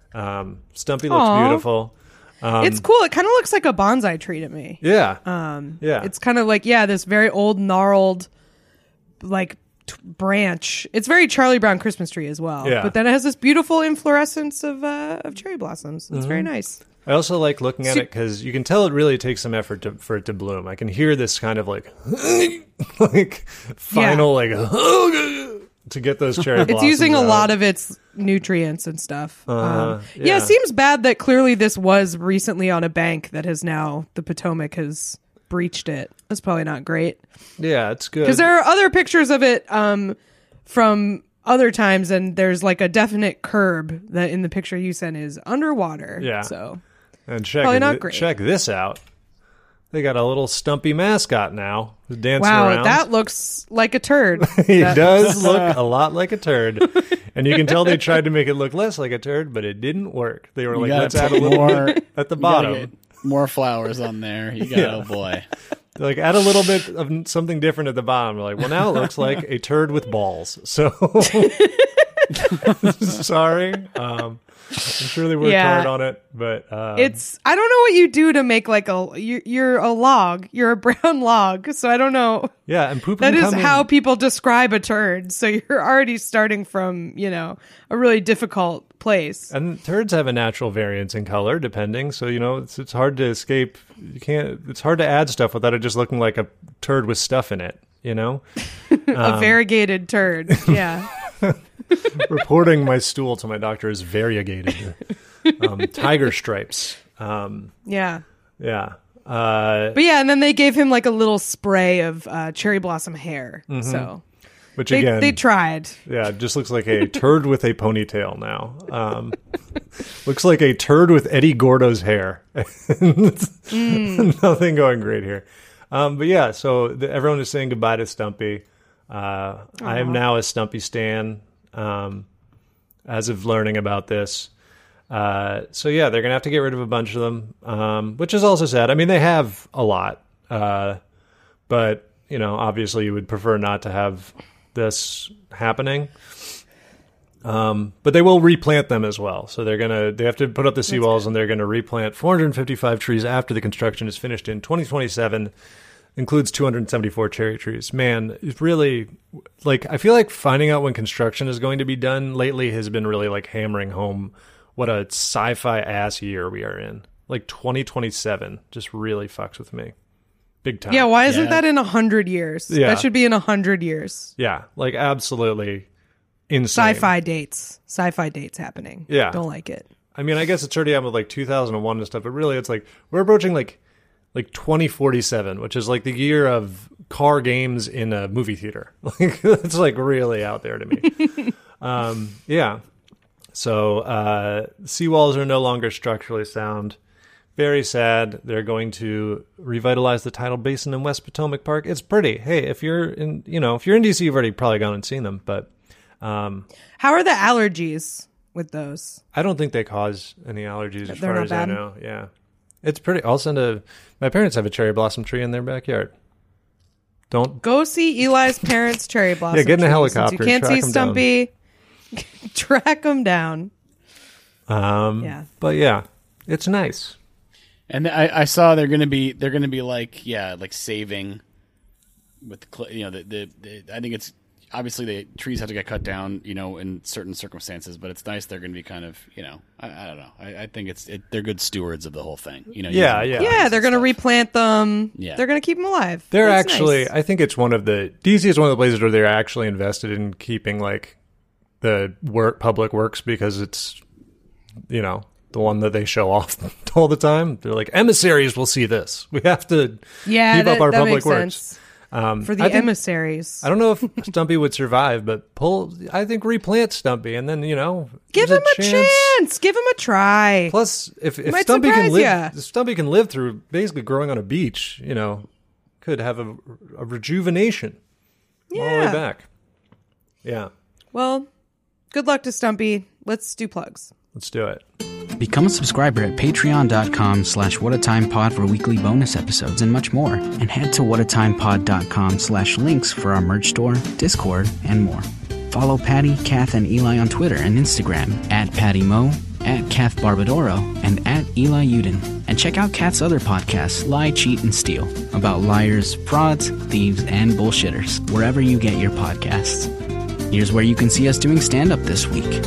Um, Stumpy looks Aw. beautiful. Um, It's cool. It kind of looks like a bonsai tree to me. yeah, Um, yeah. It's kind of like, yeah, this very old, gnarled, like, t- branch. It's very Charlie Brown Christmas tree as well. Yeah. But then it has this beautiful inflorescence of uh, of cherry blossoms. It's Mm-hmm. very nice. I also like looking at So- it because you can tell it really takes some effort to, for it to bloom. I can hear this kind of like, like final like to get those cherry blossoms. It's using a out. lot of its nutrients and stuff. Uh, um, yeah. yeah. it seems bad that clearly this was recently on a bank that has now, the Potomac has breached it. That's probably not great. Yeah, it's good. Because there are other pictures of it um, from other times, and there's like a definite curb that in the picture you sent is underwater. Yeah. So and check probably not thi- great. check this out. They got a little Stumpy mascot now who's dancing wow, around. that looks like a turd. he That- does look a lot like a turd, and you can tell they tried to make it look less like a turd, but it didn't work. They were You like, gotta let's add a put little more- bit at the You gotta bottom. get more flowers on there. You got Yeah. oh boy. Like add a little bit of something different at the bottom. We're like, well, now it looks like a turd with balls. So sorry. Um, I'm sure they worked Yeah. hard on it, but um, It's I don't know what you do to make like a you're, you're a log. You're a brown log. So I don't know. yeah, and poop That can is come how in- people describe a turd. So you're already starting from, you know, a really difficult place. And turds have a natural variance in color, depending. So you know, it's it's hard to escape. You can't. It's hard to add stuff without it just looking like a turd with stuff in it. You know, A variegated turd. Yeah. reporting my stool to my doctor is variegated. um, tiger stripes. Um, Yeah. yeah. Uh, But yeah, and then they gave him like a little spray of uh, cherry blossom hair. So which they, again, they tried. yeah, just looks like a turd with a ponytail now. Um, looks like a turd with Eddie Gordo's hair. mm. Nothing going great here. Um, but yeah, so the, everyone is saying goodbye to Stumpy. Uh, I am now a Stumpy stan um, as of learning about this. Uh, so yeah, they're going to have to get rid of a bunch of them, um, which is also sad. I mean, they have a lot, uh, but you know, obviously you would prefer not to have this happening. Um, but they will replant them as well. So they're going to, they have to put up the seawalls and they're going to replant four hundred fifty-five trees after the construction is finished in twenty twenty-seven. Includes two hundred seventy-four cherry trees. Man, it's really, like, I feel like finding out when construction is going to be done lately has been really like hammering home what a sci-fi ass year we are in. Like twenty twenty-seven just really fucks with me. Big time. Yeah, why isn't Yeah. that in a hundred years? Yeah. That should be in a hundred years. Yeah, like absolutely insane. Sci-fi dates. Sci-fi dates happening. Yeah. Don't like it. I mean, I guess it's already happened with like two thousand one and stuff, but really it's like we're approaching like like twenty forty-seven, which is like the year of car games in a movie theater. Like it's like really out there to me. um, yeah. So uh, seawalls are no longer structurally sound. Very sad. They're going to revitalize the tidal basin in West Potomac Park. It's pretty. Hey, if you're in, you know, if you're in D C, you've already probably gone and seen them. But um, How are the allergies with those? I don't think they cause any allergies as They're far not as bad? I know. Yeah, it's pretty. I'll send a. My parents have a cherry blossom tree in their backyard. Don't. Go see Eli's parents' cherry blossom. Yeah, get in a trees. helicopter, Since you can't track see 'em down. Stumpy. Track them down. Um, Yeah. But yeah, it's nice. And I, I saw they're gonna be they're gonna be like yeah like saving with the cl- you know the, the, the I think it's obviously the trees have to get cut down you know in certain circumstances, but it's nice they're gonna be kind of you know I, I don't know I, I think it's it, they're good stewards of the whole thing you know Yeah, using yeah. the Yeah, lines they're and going to stuff. replant them. Yeah. They're going to keep them alive. They're That's actually, nice. I think it's one of the, D C is one of the places where they're actually invested in keeping like the work, public works because it's, you know, the one that they show off all the time. They're like, emissaries will see this. We have to yeah, keep that, up our that public makes works. sense. Um, For the I think- emissaries. I don't know if Stumpy would survive, but pull, I think replant Stumpy and then, you know, Give there's him a chance. Give him a try. Plus, if, if might Stumpy can surprise live, ya. if Stumpy can live through basically growing on a beach, you know, could have a, a rejuvenation all the way Yeah. back. Yeah, Well, good luck to Stumpy. Let's do plugs. let's do it. Become a subscriber at patreon.com slash whatatimepod for weekly bonus episodes and much more. And head to whatatimepod.com slash links for our merch store, Discord, and more. Follow Patty, Kath, and Eli on Twitter and Instagram at Patty Mo, at Kath Barbadoro, and at Eli Uden. And check out Kath's other podcasts, Lie, Cheat, and Steal, about liars, frauds, thieves, and bullshitters, wherever you get your podcasts. Here's where you can see us doing stand-up this week.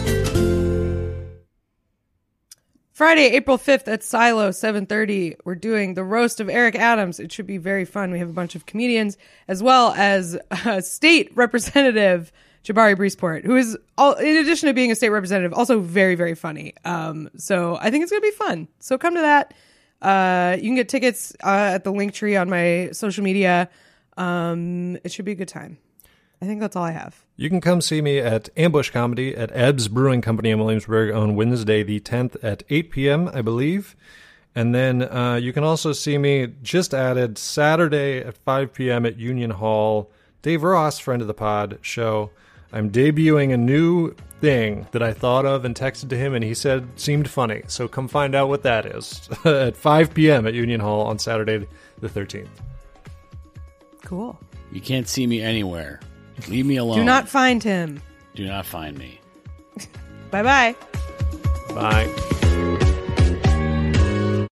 Friday, April fifth at Silo, seven thirty. We're doing the roast of Eric Adams. It should be very fun. We have a bunch of comedians as well as uh, state representative Jabari Breesport, who is, all, in addition to being a state representative, also very, very funny. Um, so I think it's going to be fun. So come to that. Uh, you can get tickets uh, at the link tree on my social media. Um, it should be a good time. I think that's all I have. You can come see me at Ambush Comedy at Ebbs Brewing Company in Williamsburg on Wednesday the tenth at eight p.m., I believe. And then uh, you can also see me just added Saturday at five p.m. at Union Hall. Dave Ross, friend of the pod, show. I'm debuting a new thing that I thought of and texted to him, and he said seemed funny. So come find out what that is at five p.m. at Union Hall on Saturday the thirteenth. Cool. You can't see me anywhere. Leave me alone. Do not find him. Do not find me. Bye-bye. Bye.